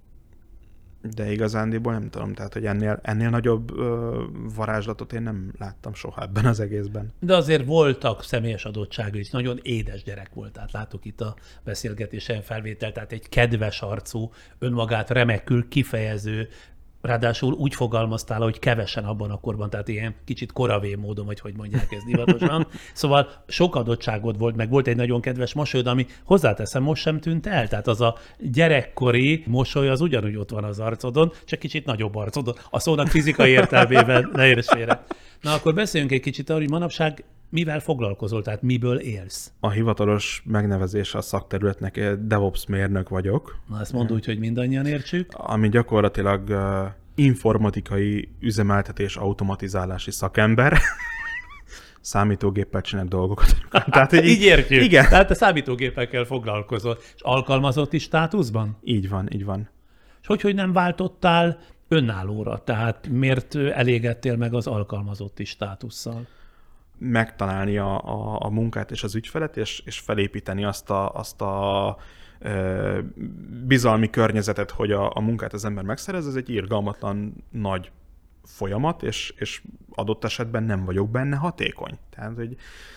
De igazándiból nem tudom, tehát hogy ennél, ennél nagyobb ö, varázslatot én nem láttam soha ebben az egészben. De azért voltak személyes adottságai is, nagyon édes gyerek volt, tehát látok itt a beszélgetésen felvétel, tehát egy kedves arcú, önmagát remekül kifejező, ráadásul úgy fogalmaztál, hogy kevesen abban a korban, tehát ilyen kicsit koravé módon, vagy hogy mondják ezt divatosan. Szóval sok adottságod volt, meg volt egy nagyon kedves mosolyod, ami hozzáteszem, most sem tűnt el. Tehát az a gyerekkori mosoly az ugyanúgy ott van az arcodon, csak kicsit nagyobb arcodon. A szónak fizikai értelmében ne érts félre. Na akkor beszéljünk egy kicsit arról, hogy manapság mivel foglalkozol, tehát miből élsz? A hivatalos megnevezése a szakterületnek DevOps mérnök vagyok. Na ezt mondd úgy, hogy mindannyian értsük. Ami gyakorlatilag uh, informatikai üzemeltetés automatizálási szakember. Számítógéppel csinál dolgokat. Tehát, így, így értjük. Igen. Tehát te számítógépekkel foglalkozol. És alkalmazotti státuszban? Így van, így van. És hogy, hogy nem váltottál önállóra? Tehát miért elégedtél meg az alkalmazotti státusszal? Megtalálni a, a, a munkát és az ügyfelet, és, és felépíteni azt a, azt a e, bizalmi környezetet, hogy a, a munkát az ember megszerez, ez egy irgalmatlan nagy folyamat, és, és adott esetben nem vagyok benne hatékony. Tehát, hogy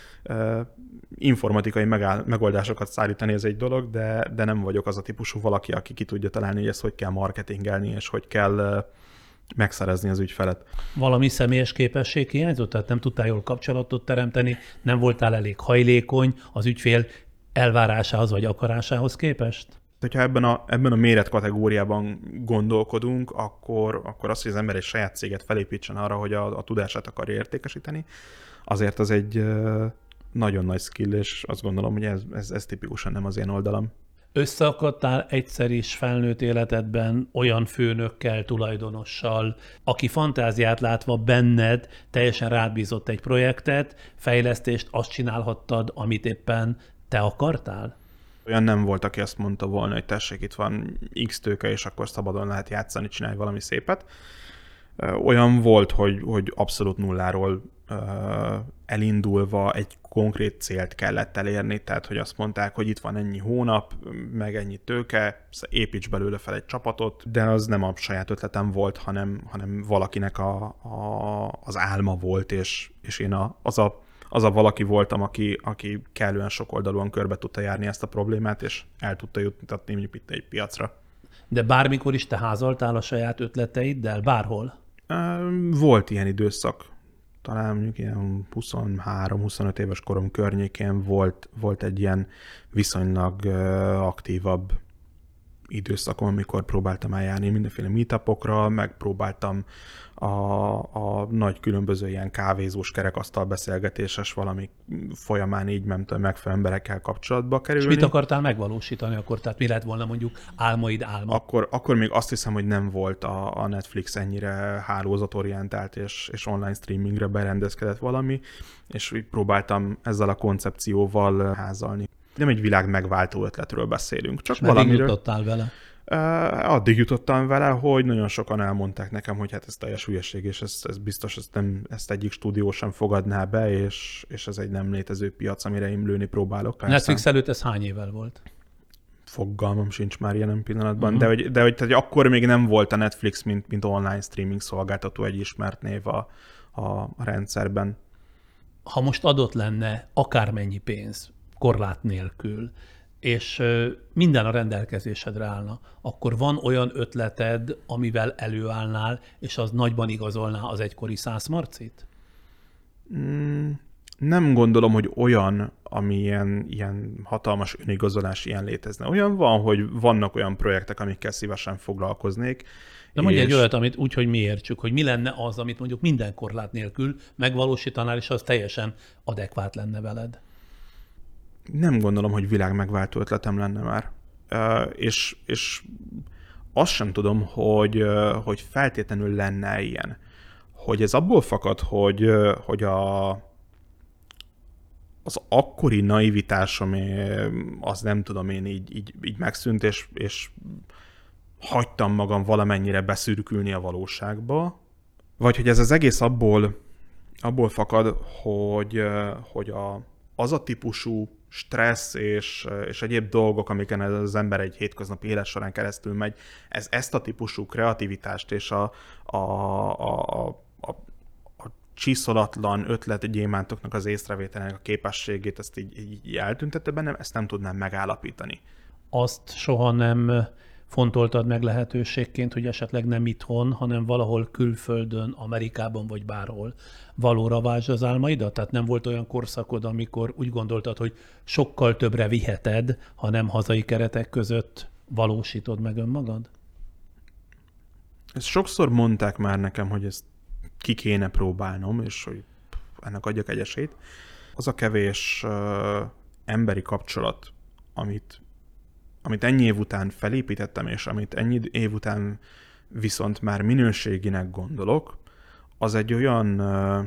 e, informatikai megáll, megoldásokat szállítani ez egy dolog, de, de nem vagyok az a típusú valaki, aki ki tudja találni, hogy ezt hogy kell marketingelni, és hogy kell e, megszerezni az ügyfelet. Valami személyes képesség hiányzott? Tehát nem tudtál jól kapcsolatot teremteni, nem voltál elég hajlékony az ügyfél elvárásához vagy akarásához képest? Hogyha ebben a, ebben a méretkategóriában gondolkodunk, akkor, akkor az, hogy az ember egy saját céget felépítsen arra, hogy a, a tudását akarja értékesíteni, azért az egy uh, nagyon nagy skill, és azt gondolom, hogy ez, ez, ez tipikusan nem az én oldalam. Összeakadtál egyszer is felnőtt életedben olyan főnökkel, tulajdonossal, aki fantáziát látva benned teljesen rád bízott egy projektet, fejlesztést, azt csinálhattad, amit éppen te akartál? Olyan nem volt, aki azt mondta volna, hogy tessék, itt van X tőke, és akkor szabadon lehet játszani, csinálj valami szépet. Olyan volt, hogy, hogy abszolút nulláról elindulva egy konkrét célt kellett elérni, tehát hogy azt mondták, hogy itt van ennyi hónap, meg ennyi tőke, építs belőle fel egy csapatot, de az nem a saját ötletem volt, hanem, hanem valakinek a, a, az álma volt, és, és én a, az, a, az a valaki voltam, aki, aki kellően sokoldalúan körbe tudta járni ezt a problémát, és el tudta juttatni mondjuk itt egy piacra. De bármikor is te házaltál a saját ötleteiddel, bárhol? Volt ilyen időszak. Talán mondjuk ilyen huszonhárom-huszonöt éves korom környékén volt, volt egy ilyen viszonylag aktívabb időszakom, amikor próbáltam eljárni mindenféle meetupokra, megpróbáltam a, a nagy különböző ilyen kávézós, kerekasztal beszélgetéses valami folyamán így nem tudom, megfelelő emberekkel kapcsolatba kerülni. És mit akartál megvalósítani akkor? Tehát mi lett volna mondjuk álmaid álma? Akkor, akkor még azt hiszem, hogy nem volt a, a Netflix ennyire hálózatorientált és, és online streamingre berendezkedett valami, és így próbáltam ezzel a koncepcióval házalni. Nem egy világ megváltó ötletről beszélünk, csak és valamiről. meddig jutottál vele? Uh, addig jutottam vele, hogy nagyon sokan elmondták nekem, hogy hát ez teljes hülyeség, és ez, ez biztos, ezt, nem, ezt egyik stúdió sem fogadná be, és, és ez egy nem létező piac, amire én lőni próbálok. Persze. Netflix előtt ez hány évvel volt? Fogalmam sincs már jelen pillanatban, uh-huh. de hogy, de hogy tehát, akkor még nem volt a Netflix, mint, mint online streaming szolgáltató egy ismert név a, a, a rendszerben. Ha most adott lenne akármennyi pénz, korlát nélkül, és minden a rendelkezésedre állna, akkor van olyan ötleted, amivel előállnál, és az nagyban igazolná az egykori Szász Marcit? Mm, nem gondolom, hogy olyan, ami ilyen, ilyen hatalmas önigazolás ilyen létezne. Olyan van, hogy vannak olyan projektek, amikkel szívesen foglalkoznék. De mondj és... egy olyat, amit úgy, hogy mi értsük, hogy mi lenne az, amit mondjuk minden korlát nélkül megvalósítanál, és az teljesen adekvát lenne veled. Nem gondolom, hogy világ megváltó ötletem lenne már. Uh, és, és azt sem tudom, hogy, uh, hogy feltétlenül lenne ilyen. Hogy ez abból fakad, hogy, uh, hogy a, az akkori naivitásom az nem tudom én így, így, így megszűnt, és, és hagytam magam valamennyire beszürkülni a valóságba. Vagy hogy ez az egész abból, abból fakad, hogy, uh, hogy a, az a típusú stressz és, és egyéb dolgok, amiken az ember egy hétköznapi élet során keresztül megy, ez ezt a típusú kreativitást és a, a, a, a, a csiszolatlan ötletgyémántoknak az észrevételének a képességét, ezt így, így eltüntette bennem, ezt nem tudnám megállapítani. Azt soha nem fontoltad meg lehetőségként, hogy esetleg nem itthon, hanem valahol külföldön, Amerikában vagy bárhol valóra váltsd az álmaidat? Tehát nem volt olyan korszakod, amikor úgy gondoltad, hogy sokkal többre viheted, ha nem hazai keretek között valósítod meg önmagad? Ezt sokszor mondták már nekem, hogy ezt ki kéne próbálnom, és hogy ennek adjak egy esélyt. Az a kevés uh, emberi kapcsolat, amit amit ennyi év után felépítettem, és amit ennyi év után viszont már minőséginek gondolok, az egy olyan, ö,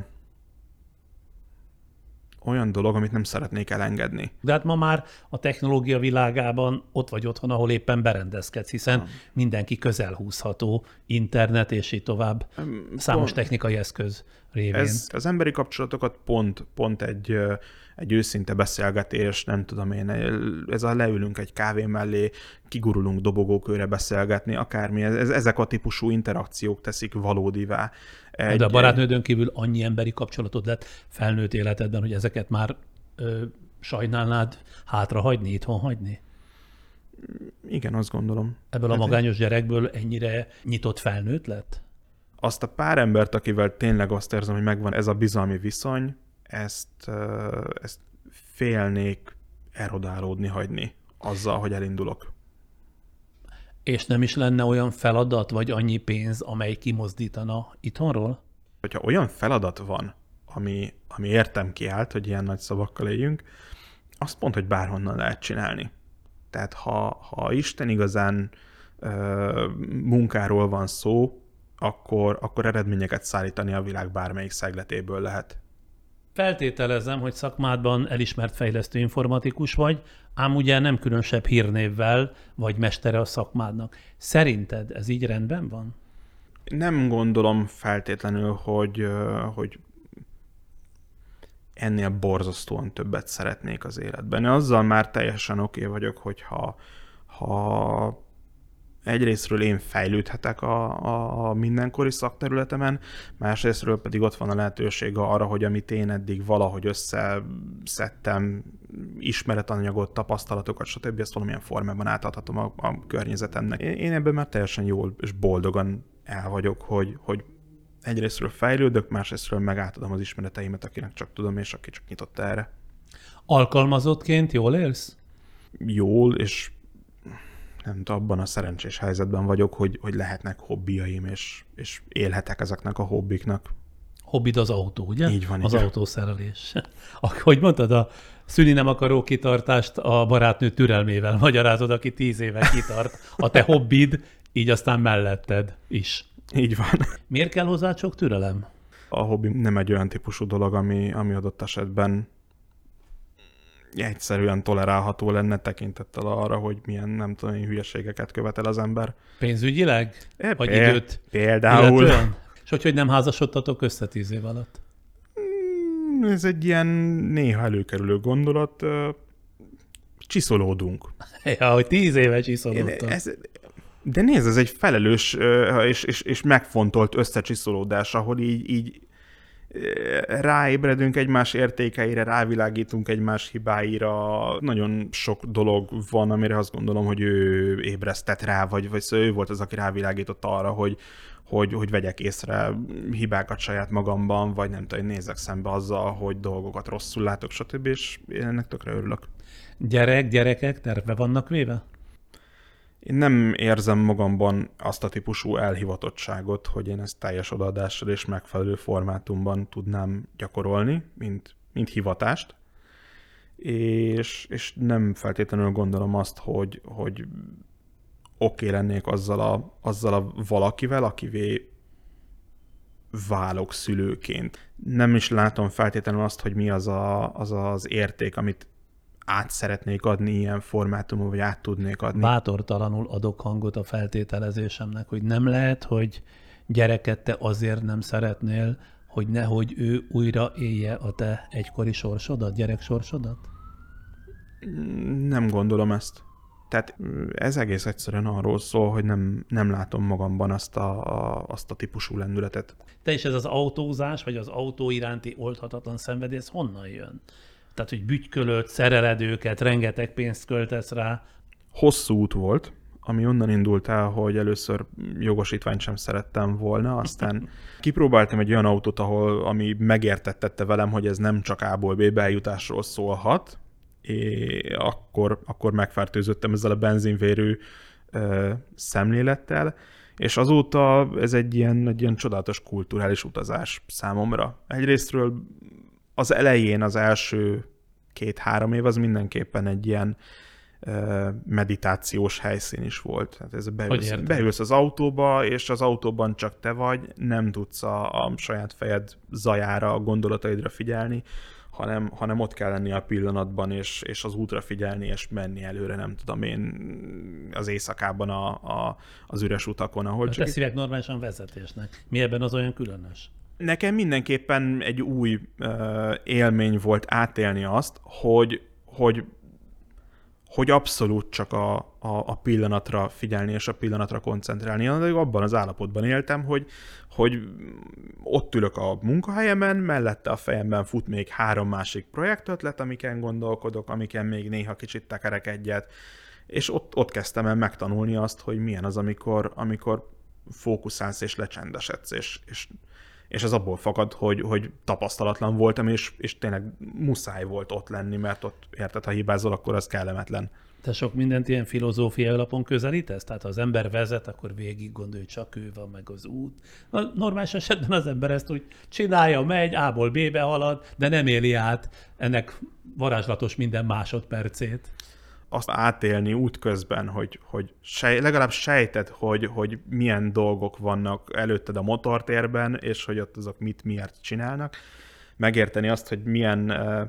olyan dolog, amit nem szeretnék elengedni. De hát ma már a technológia világában ott vagy otthon, ahol éppen berendezkedsz, hiszen hmm. mindenki közel húzható, internet és így tovább, számos technikai eszköz révén. Ez, az emberi kapcsolatokat pont, pont egy, egy őszinte beszélgetés, nem tudom én, ez a leülünk egy kávé mellé, kigurulunk dobogókőre beszélgetni, akármi, ez, ezek a típusú interakciók teszik valódivá. Egy, de a barátnődön kívül annyi emberi kapcsolatod lett felnőtt életedben, hogy ezeket már ö, sajnálnád hátrahagyni, itthon hagyni? Igen, azt gondolom. Ebből hát a magányos gyerekből ennyire nyitott felnőtt lett? Azt a pár embert, akivel tényleg azt érzem, hogy megvan ez a bizalmi viszony, ezt, ezt félnék erodálódni, hagyni azzal, hogy elindulok. És nem is lenne olyan feladat, vagy annyi pénz, amely kimozdítana itthonról? Hogyha olyan feladat van, ami, ami értem kiállt, hogy ilyen nagy szavakkal éljünk, azt pont, hogy bárhonnan lehet csinálni. Tehát ha, ha Isten igazán ö, munkáról van szó, akkor, akkor eredményeket szállítani a világ bármelyik szegletéből lehet. Feltételezem, hogy szakmádban elismert fejlesztő informatikus vagy, ám ugye nem különösebb hírnévvel vagy mestere a szakmádnak. Szerinted ez így rendben van? Nem gondolom feltétlenül, hogy, hogy ennél borzasztóan többet szeretnék az életben. Azzal már teljesen oké okay vagyok, hogyha ha egyrésztről én fejlődhetek a, a, a mindenkori szakterületemen, másrésztről pedig ott van a lehetőség arra, hogy amit én eddig valahogy összeszedtem, ismeretanyagot, tapasztalatokat, stb. Ezt valamilyen formában átadhatom a, a környezetemnek. Én, én ebben már teljesen jól és boldogan el vagyok, hogy, hogy egyrésztről fejlődök, másrésztről meg átadom az ismereteimet, akinek csak tudom, és aki csak nyitott erre. Alkalmazottként jól élsz? Jól, és nem tudom, abban a szerencsés helyzetben vagyok, hogy, hogy lehetnek hobbiaim, és, és élhetek ezeknek a hobbiknak. Hobbid az autó, ugye? Így van. Az így autószerelés. Ahogy mondtad, a szüli nem akaró kitartást a barátnő türelmével magyarázod, aki tíz éve kitart. A te hobbid, így aztán melletted is. Így van. Miért kell hozzá sok türelem? A hobbi nem egy olyan típusú dolog, ami, ami adott esetben egyszerűen tolerálható lenne tekintettel arra, hogy milyen, nem tudom, hülyeségeket követel az ember. Pénzügyileg? É, Vagy péld- időt? Például. Illetően? És hogy, hogy nem házasodtatok össze tíz év alatt? Ez egy ilyen néha előkerülő gondolat. Csiszolódunk. Ja, hogy tíz éve csiszolódtam. Ez, de nézd, ez egy felelős és, és, és megfontolt összecsiszolódás, ahol így, így ráébredünk egymás értékeire, rávilágítunk egymás hibáira. Nagyon sok dolog van, amire azt gondolom, hogy ő ébresztett rá, vagy, vagy szóval ő volt az, aki rávilágított arra, hogy, hogy, hogy vegyek észre hibákat saját magamban, vagy nem tudom, nézzek szembe azzal, hogy dolgokat rosszul látok, stb. És én ennek tökre örülök. Gyerek, gyerekek terve vannak véve? Én nem érzem magamban azt a típusú elhivatottságot, hogy én ezt teljes odaadással és megfelelő formátumban tudnám gyakorolni, mint, mint hivatást. És, és nem feltétlenül gondolom azt, hogy, hogy oké okay lennék azzal a, azzal a valakivel, akivé válok szülőként. Nem is látom feltétlenül azt, hogy mi az a, az, az érték, amit át szeretnék adni ilyen formátumon, vagy át tudnék adni. Bátortalanul adok hangot a feltételezésemnek, hogy nem lehet, hogy gyereket te azért nem szeretnél, hogy nehogy ő újra élje a te egykori sorsodat, gyerek sorsodat? Nem gondolom ezt. Tehát ez egész egyszerűen arról szól, hogy nem, nem látom magamban azt a, a, azt a típusú lendületet. Te is ez az autózás, vagy az autó iránti oldhatatlan szenvedély, ez honnan jön? Tehát, hogy bütykölöd, szereled őket, rengeteg pénzt költesz rá. Hosszú út volt, ami onnan indult el, hogy először jogosítványt sem szerettem volna, aztán kipróbáltam egy olyan autót, ahol, ami megértettette velem, hogy ez nem csak A-ból B-be eljutásról szólhat, és akkor, akkor megfertőzöttem ezzel a benzinvérű ö, szemlélettel, és azóta ez egy ilyen, egy ilyen csodálatos kulturális utazás számomra. Egyrésztről az elején az első két-három év az mindenképpen egy ilyen uh, meditációs helyszín is volt. Hát ez beülsz, beülsz az autóba, és az autóban csak te vagy, nem tudsz a, a saját fejed zajára, a gondolataidra figyelni, hanem, hanem ott kell lenni a pillanatban, és, és az útra figyelni, és menni előre, nem tudom én, az éjszakában a, a, az üres utakon, ahol hát csak... Te szívek normálisan vezetésnek. Mi ebben az olyan különös? Nekem mindenképpen egy új uh, élmény volt átélni azt, hogy, hogy, hogy abszolút csak a, a, a pillanatra figyelni és a pillanatra koncentrálni. Én abban az állapotban éltem, hogy, hogy ott ülök a munkahelyemen, mellette a fejemben fut még három másik projektötlet, amiken gondolkodok, amiken még néha kicsit tekerek egyet, és ott, ott kezdtem el megtanulni azt, hogy milyen az, amikor, amikor fókuszálsz és lecsendesedsz, és, és és ez abból fakad, hogy, hogy tapasztalatlan voltam, és, és tényleg muszáj volt ott lenni, mert ott érted, ha hibázol, akkor az kellemetlen. Te sok mindent ilyen filozófiai alapon közelítesz? Tehát ha az ember vezet, akkor végig gondolj, hogy csak ő van, meg az út. Na, normális esetben az ember ezt úgy csinálja, megy, A-ból B-be halad, de nem éli át ennek varázslatos minden másodpercét. Azt átélni útközben, hogy, hogy sej, legalább sejted, hogy, hogy milyen dolgok vannak előtted a motortérben, és hogy ott azok mit miért csinálnak. Megérteni azt, hogy milyen, uh,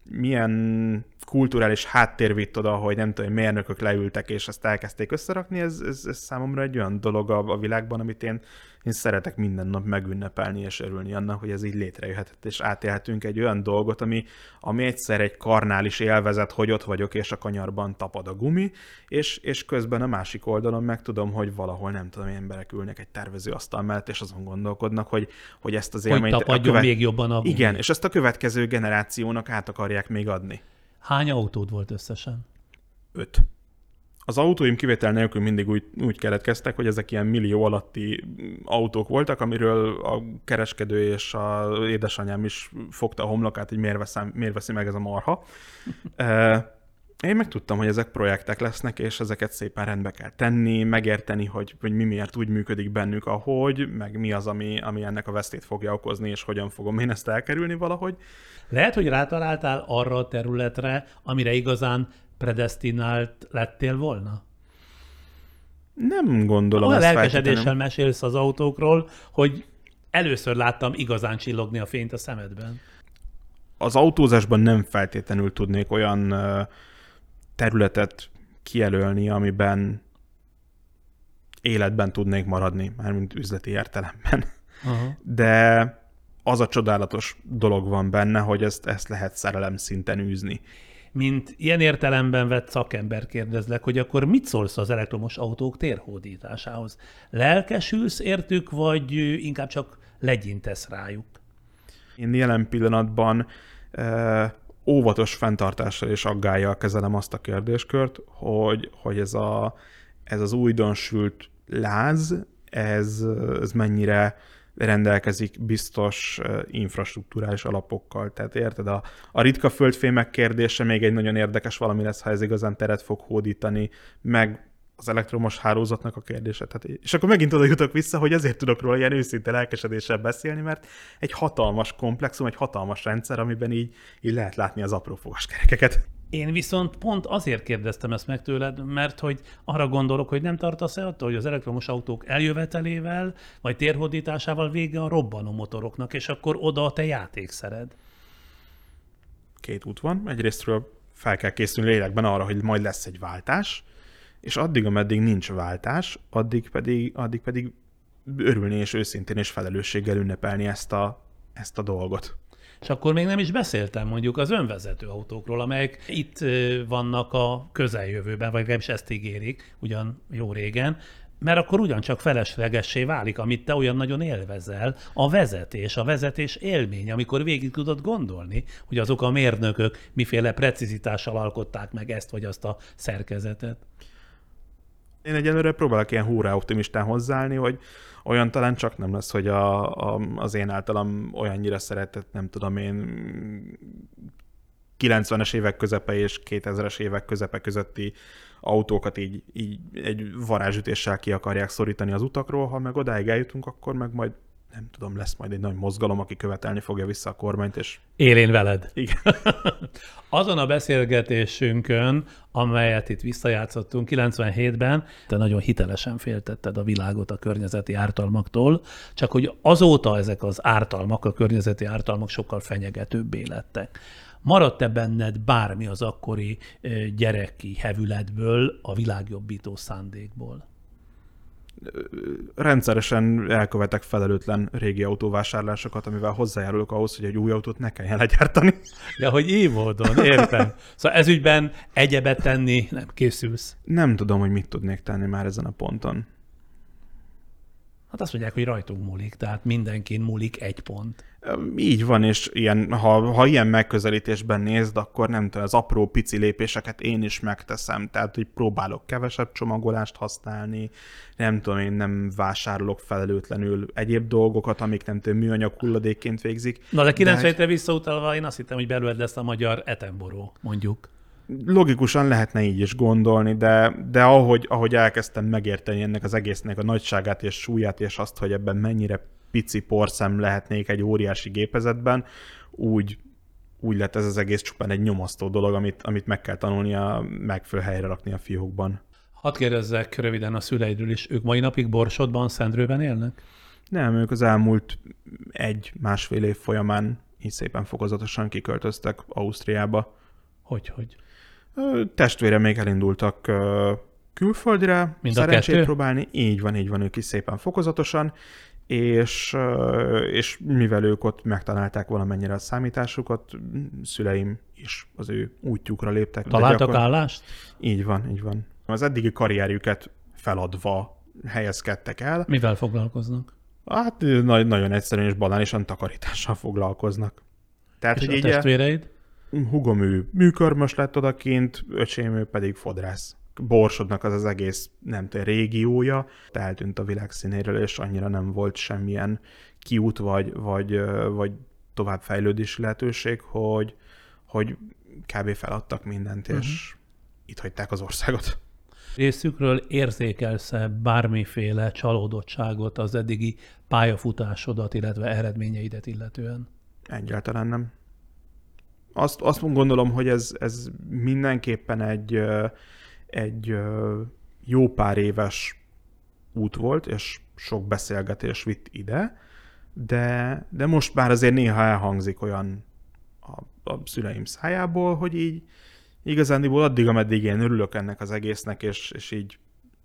milyen kulturális háttér vitt oda, hogy nem tudom, mérnökök leültek, és ezt elkezdték összerakni, ez, ez, ez számomra egy olyan dolog a, a világban, amit én én szeretek minden nap megünnepelni és örülni annak, hogy ez így létrejöhetett, és átélhetünk egy olyan dolgot, ami, ami egyszer egy karnális élvezet, hogy ott vagyok, és a kanyarban tapad a gumi, és, és közben a másik oldalon meg tudom, hogy valahol nem tudom, emberek ülnek egy tervezőasztal mellett, és azon gondolkodnak, hogy, hogy ezt az élményt... Hogy tapadjon követ... még jobban a gumi. Igen, és ezt a következő generációnak át akarják még adni. Hány autód volt összesen? Öt. Az autóim kivétel nélkül mindig úgy, úgy keletkeztek, hogy ezek ilyen millió alatti autók voltak, amiről a kereskedő és az édesanyám is fogta a homlokát, hogy miért, veszem, miért veszi meg ez a marha. Én meg tudtam, hogy ezek projektek lesznek, és ezeket szépen rendbe kell tenni, megérteni, hogy, hogy mi miért úgy működik bennük, ahogy, meg mi az, ami, ami ennek a vesztét fogja okozni, és hogyan fogom én ezt elkerülni valahogy. Lehet, hogy rátaláltál arra a területre, amire igazán predesztinált lettél volna? Nem gondolom Olyan ezt lelkesedéssel feltétlenül. mesélsz az autókról, hogy először láttam igazán csillogni a fényt a szemedben. Az autózásban nem feltétlenül tudnék olyan területet kijelölni, amiben életben tudnék maradni, mármint üzleti értelemben. Aha. De az a csodálatos dolog van benne, hogy ezt, ezt lehet szerelem szinten űzni. Mint ilyen értelemben vett szakember kérdezlek, hogy akkor mit szólsz az elektromos autók térhódításához? Lelkesülsz értük, vagy inkább csak legyintesz rájuk? Én jelen pillanatban e, óvatos fenntartással és aggállyal kezelem azt a kérdéskört, hogy, hogy ez, a, ez az újdonsült láz, ez, ez mennyire rendelkezik biztos infrastruktúrális alapokkal. Tehát érted, a, a ritka földfémek kérdése még egy nagyon érdekes valami lesz, ha ez igazán teret fog hódítani, meg az elektromos hálózatnak a kérdése. Tehát, és akkor megint oda jutok vissza, hogy ezért tudok róla ilyen őszinte lelkesedéssel beszélni, mert egy hatalmas komplexum, egy hatalmas rendszer, amiben így, így lehet látni az apró fogaskerekeket. Én viszont pont azért kérdeztem ezt meg tőled, mert hogy arra gondolok, hogy nem tartasz-e attól, hogy az elektromos autók eljövetelével, vagy térhódításával vége a robbanó motoroknak, és akkor oda a te játékszered? Két út van. Egyrésztről fel kell készülni lélekben arra, hogy majd lesz egy váltás, és addig, ameddig nincs váltás, addig pedig, addig pedig örülni és őszintén és felelősséggel ünnepelni ezt a, ezt a dolgot. És akkor még nem is beszéltem mondjuk az önvezető autókról, amelyek itt vannak a közeljövőben, vagy legalábbis ezt ígérik, ugyan jó régen, mert akkor ugyancsak feleslegessé válik, amit te olyan nagyon élvezel, a vezetés, a vezetés élmény, amikor végig tudod gondolni, hogy azok a mérnökök miféle precizitással alkották meg ezt vagy azt a szerkezetet. Én egyelőre próbálok ilyen húrá optimistán hozzáállni, hogy olyan talán csak nem lesz, hogy a, a, az én általam olyannyira szeretett, nem tudom én, kilencvenes évek közepe és kétezres évek közepe közötti autókat így, így egy varázsütéssel ki akarják szorítani az utakról, ha meg odáig eljutunk, akkor meg majd nem tudom, lesz majd egy nagy mozgalom, aki követelni fogja vissza a kormányt, és... Élén veled. Igen. Azon a beszélgetésünkön, amelyet itt visszajátszottunk kilencvenhétben, te nagyon hitelesen féltetted a világot a környezeti ártalmaktól, csak hogy azóta ezek az ártalmak, a környezeti ártalmak sokkal fenyegetőbbé lettek. Maradt-e benned bármi az akkori gyereki hevületből, a világjobbító szándékból? Rendszeresen elkövetek felelőtlen régi autóvásárlásokat, amivel hozzájárulok ahhoz, hogy egy új autót ne kelljen legyártani. De hogy így módon, értem. Szóval ezügyben egyebet tenni nem készülsz. Nem tudom, hogy mit tudnék tenni már ezen a ponton. Hát azt mondják, hogy rajtunk múlik, tehát mindenkin múlik egy pont. Így van, és ilyen, ha, ha ilyen megközelítésben nézd, akkor nem tudom, az apró pici lépéseket én is megteszem, tehát hogy próbálok kevesebb csomagolást használni, nem tudom, én nem vásárolok felelőtlenül egyéb dolgokat, amik nem tudom, műanyag hulladékként végzik. Na de kilencvenhétre visszautalva én azt hittem, hogy belőled lesz a magyar Etenboró, mondjuk. Logikusan lehetne így is gondolni, de, de ahogy, ahogy elkezdtem megérteni ennek az egésznek a nagyságát és súlyát, és azt, hogy ebben mennyire pici porszem lehetnék egy óriási gépezetben, úgy, úgy lett ez az egész csupán egy nyomasztó dolog, amit, amit meg kell tanulnia, megfelelő helyre rakni a fiókban. Hadd kérdezzek röviden a szüleidről is, ők mai napig Borsodban, Szendrőben élnek? Nem, ők az elmúlt egy-másfél év folyamán így szépen fokozatosan kiköltöztek Ausztriába. Hogy-hogy? Testvére még elindultak külföldre, mind szerencsét próbálni. Így van, így van, ők is szépen fokozatosan, és, és mivel ők ott megtalálták valamennyire a számításukat, szüleim is az ő útjukra léptek. Találtak gyakor... állást? Így van, így van. Az eddigi karrierjüket feladva helyezkedtek el. Mivel foglalkoznak? Hát nagyon egyszerűen és banálisan takarítással foglalkoznak. Tehát, és hogy a így testvéreid? Hugom ő műkörmös lett odakint, öcsém ő pedig fodrász. Borsodnak az az egész, nem tudom, régiója, eltűnt a világ színéről, és annyira nem volt semmilyen kiút, vagy, vagy, vagy továbbfejlődési lehetőség, hogy, hogy kb. Feladtak mindent, és uh-huh. itt hagyták az országot. Részükről érzékelsz-e bármiféle csalódottságot az eddigi pályafutásodat, illetve eredményeidet illetően? Egyáltalán nem. Azt, azt gondolom, hogy ez, ez mindenképpen egy, egy jó pár éves út volt, és sok beszélgetés vitt ide, de, de most már azért néha elhangzik olyan a, a szüleim szájából, hogy így igazándiból addig, ameddig én örülök ennek az egésznek, és, és így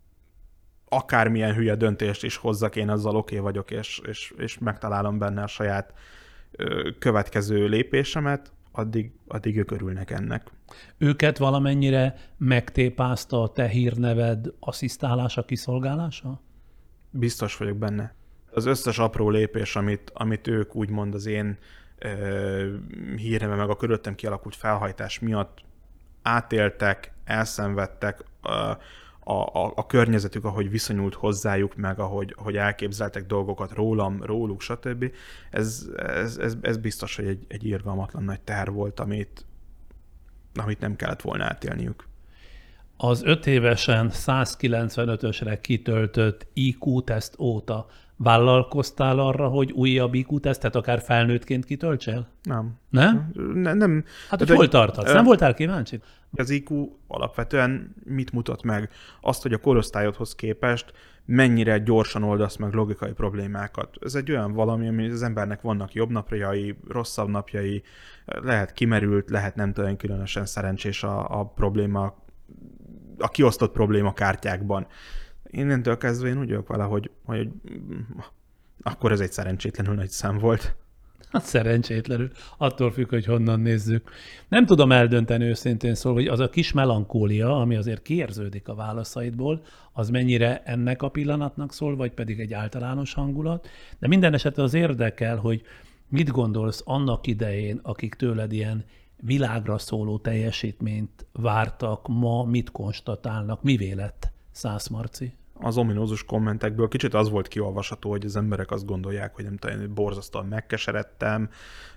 akármilyen hülye döntést is hozzak, én azzal oké okay vagyok, és, és, és megtalálom benne a saját ö, következő lépésemet, addig, addig ők örülnek ennek. Őket valamennyire megtépázta a te hírneved asszisztálása, kiszolgálása? Biztos vagyok benne. Az összes apró lépés, amit, amit ők úgymond az én ö, hírneve meg a körülöttem kialakult felhajtás miatt átéltek, elszenvedtek, a, a, a környezetük, ahogy viszonyult hozzájuk, meg ahogy, ahogy elképzeltek dolgokat rólam, róluk, stb. Ez, ez, ez, ez biztos, hogy egy, egy irgalmatlan nagy teher volt, amit, amit nem kellett volna átélniük. Az öt évesen százkilencvenötösre kitöltött í kú-teszt óta vállalkoztál arra, hogy újabb í kú-tesztet akár felnőttként kitöltsél? Nem. Nem? Ne, nem. Hát, hogy hol tartasz? Nem voltál kíváncsi? Az í kú alapvetően mit mutat meg? Azt, hogy a korosztályodhoz képest mennyire gyorsan oldasz meg logikai problémákat. Ez egy olyan valami, ami az embernek vannak jobb napjai, rosszabb napjai, lehet kimerült, lehet nem tudom, különösen szerencsés a, a probléma, a kiosztott probléma kártyákban. Innentől kezdve én úgy vagyok vele, hogy, hogy akkor ez egy szerencsétlenül nagy szám volt. Hát szerencsétlenül. Attól függ, hogy honnan nézzük. Nem tudom eldönteni őszintén szólva, hogy az a kis melankólia, ami azért kiérződik a válaszaidból, az mennyire ennek a pillanatnak szól, vagy pedig egy általános hangulat. De minden esetre az érdekel, hogy mit gondolsz annak idején, akik tőled ilyen világra szóló teljesítményt vártak, ma mit konstatálnak, mivé lett Szász Marci? Az ominózus kommentekből kicsit az volt kiolvasható, hogy az emberek azt gondolják, hogy nem tudom, borzasztóan megkeseredtem.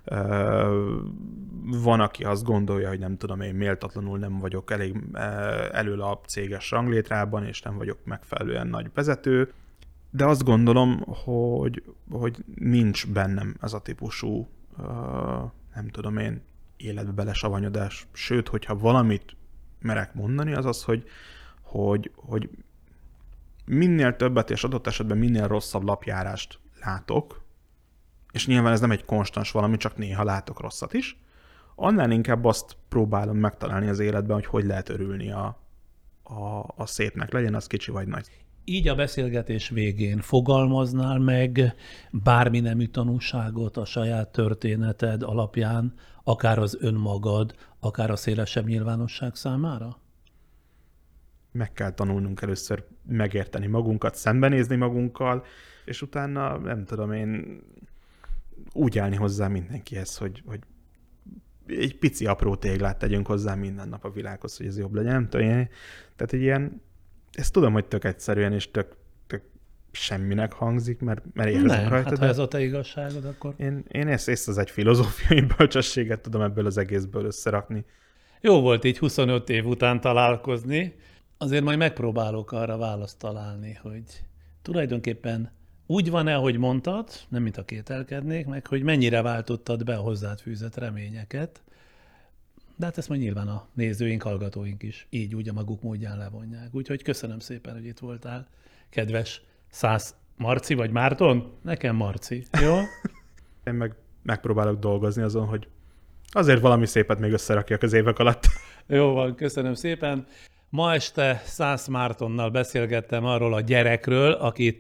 Van, aki azt gondolja, hogy nem tudom, én méltatlanul nem vagyok elég elől a céges ranglétrában, és nem vagyok megfelelően nagy vezető. De azt gondolom, hogy, hogy nincs bennem ez a típusú, nem tudom én, életbe belesavanyodás. Sőt, hogyha valamit merek mondani, az az, hogy, hogy, hogy minél többet és adott esetben minél rosszabb lapjárást látok, és nyilván ez nem egy konstans valami, csak néha látok rosszat is, annál inkább azt próbálom megtalálni az életben, hogy hogy lehet örülni a, a, a szépnek, legyen az kicsi vagy nagy. Így a beszélgetés végén fogalmaznál meg bármi nemű tanúságot a saját történeted alapján, akár az önmagad, akár a szélesebb nyilvánosság számára? Meg kell tanulnunk először megérteni magunkat, szembenézni magunkkal, és utána, nem tudom én, úgy állni hozzá mindenkihez, hogy, hogy egy pici apró téglát tegyünk hozzá minden nap a világhoz, hogy ez jobb legyen. Nem tudom én. Tehát egy ilyen, ezt tudom, hogy tök egyszerűen és tök, tök semminek hangzik, mert, mert érzem Nem, rajta. hát ha ez a te igazságod, akkor... Én, én ezt, ezt az egy filozófiai bölcsességet tudom ebből az egészből összerakni. Jó volt így huszonöt év után találkozni. Azért majd megpróbálok arra választ találni, hogy tulajdonképpen úgy van-e, ahogy mondtad, nem mintha kételkednék, meg hogy mennyire váltottad be a hozzád fűzött reményeket, de hát ezt majd nyilván a nézőink, hallgatóink is így úgy a maguk módján levonják. Úgyhogy köszönöm szépen, hogy itt voltál, kedves Szász Marci, vagy Márton? Nekem Marci, jó? Én meg megpróbálok dolgozni azon, hogy azért valami szépet még összerakjak az évek alatt. Jó van, köszönöm szépen. Ma este Szász Mártonnal beszélgettem arról a gyerekről, akit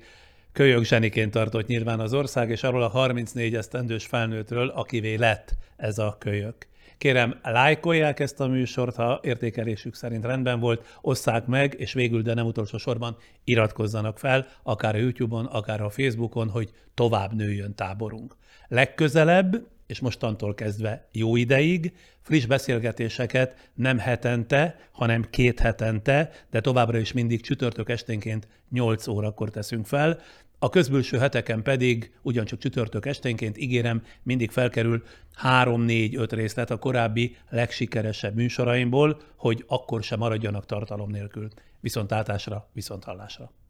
kölyök zseniként tartott nyilván az ország, és arról a harmincnégy esztendős felnőttről, akivé lett ez a kölyök. Kérem, lájkolják ezt a műsort, ha értékelésük szerint rendben volt, osszák meg, és végül, de nem utolsó sorban iratkozzanak fel, akár a YouTube-on, akár a Facebookon, hogy tovább nőjön táborunk. Legközelebb, és mostantól kezdve jó ideig, friss beszélgetéseket nem hetente, hanem két hetente, de továbbra is mindig csütörtök esténként nyolc órakor teszünk fel. A közbülső heteken pedig ugyancsak csütörtök esténként, ígérem, mindig felkerül három, négy, öt részlet a korábbi legsikeresebb műsoraimból, hogy akkor sem maradjanak tartalom nélkül. Viszontlátásra, viszonthallásra.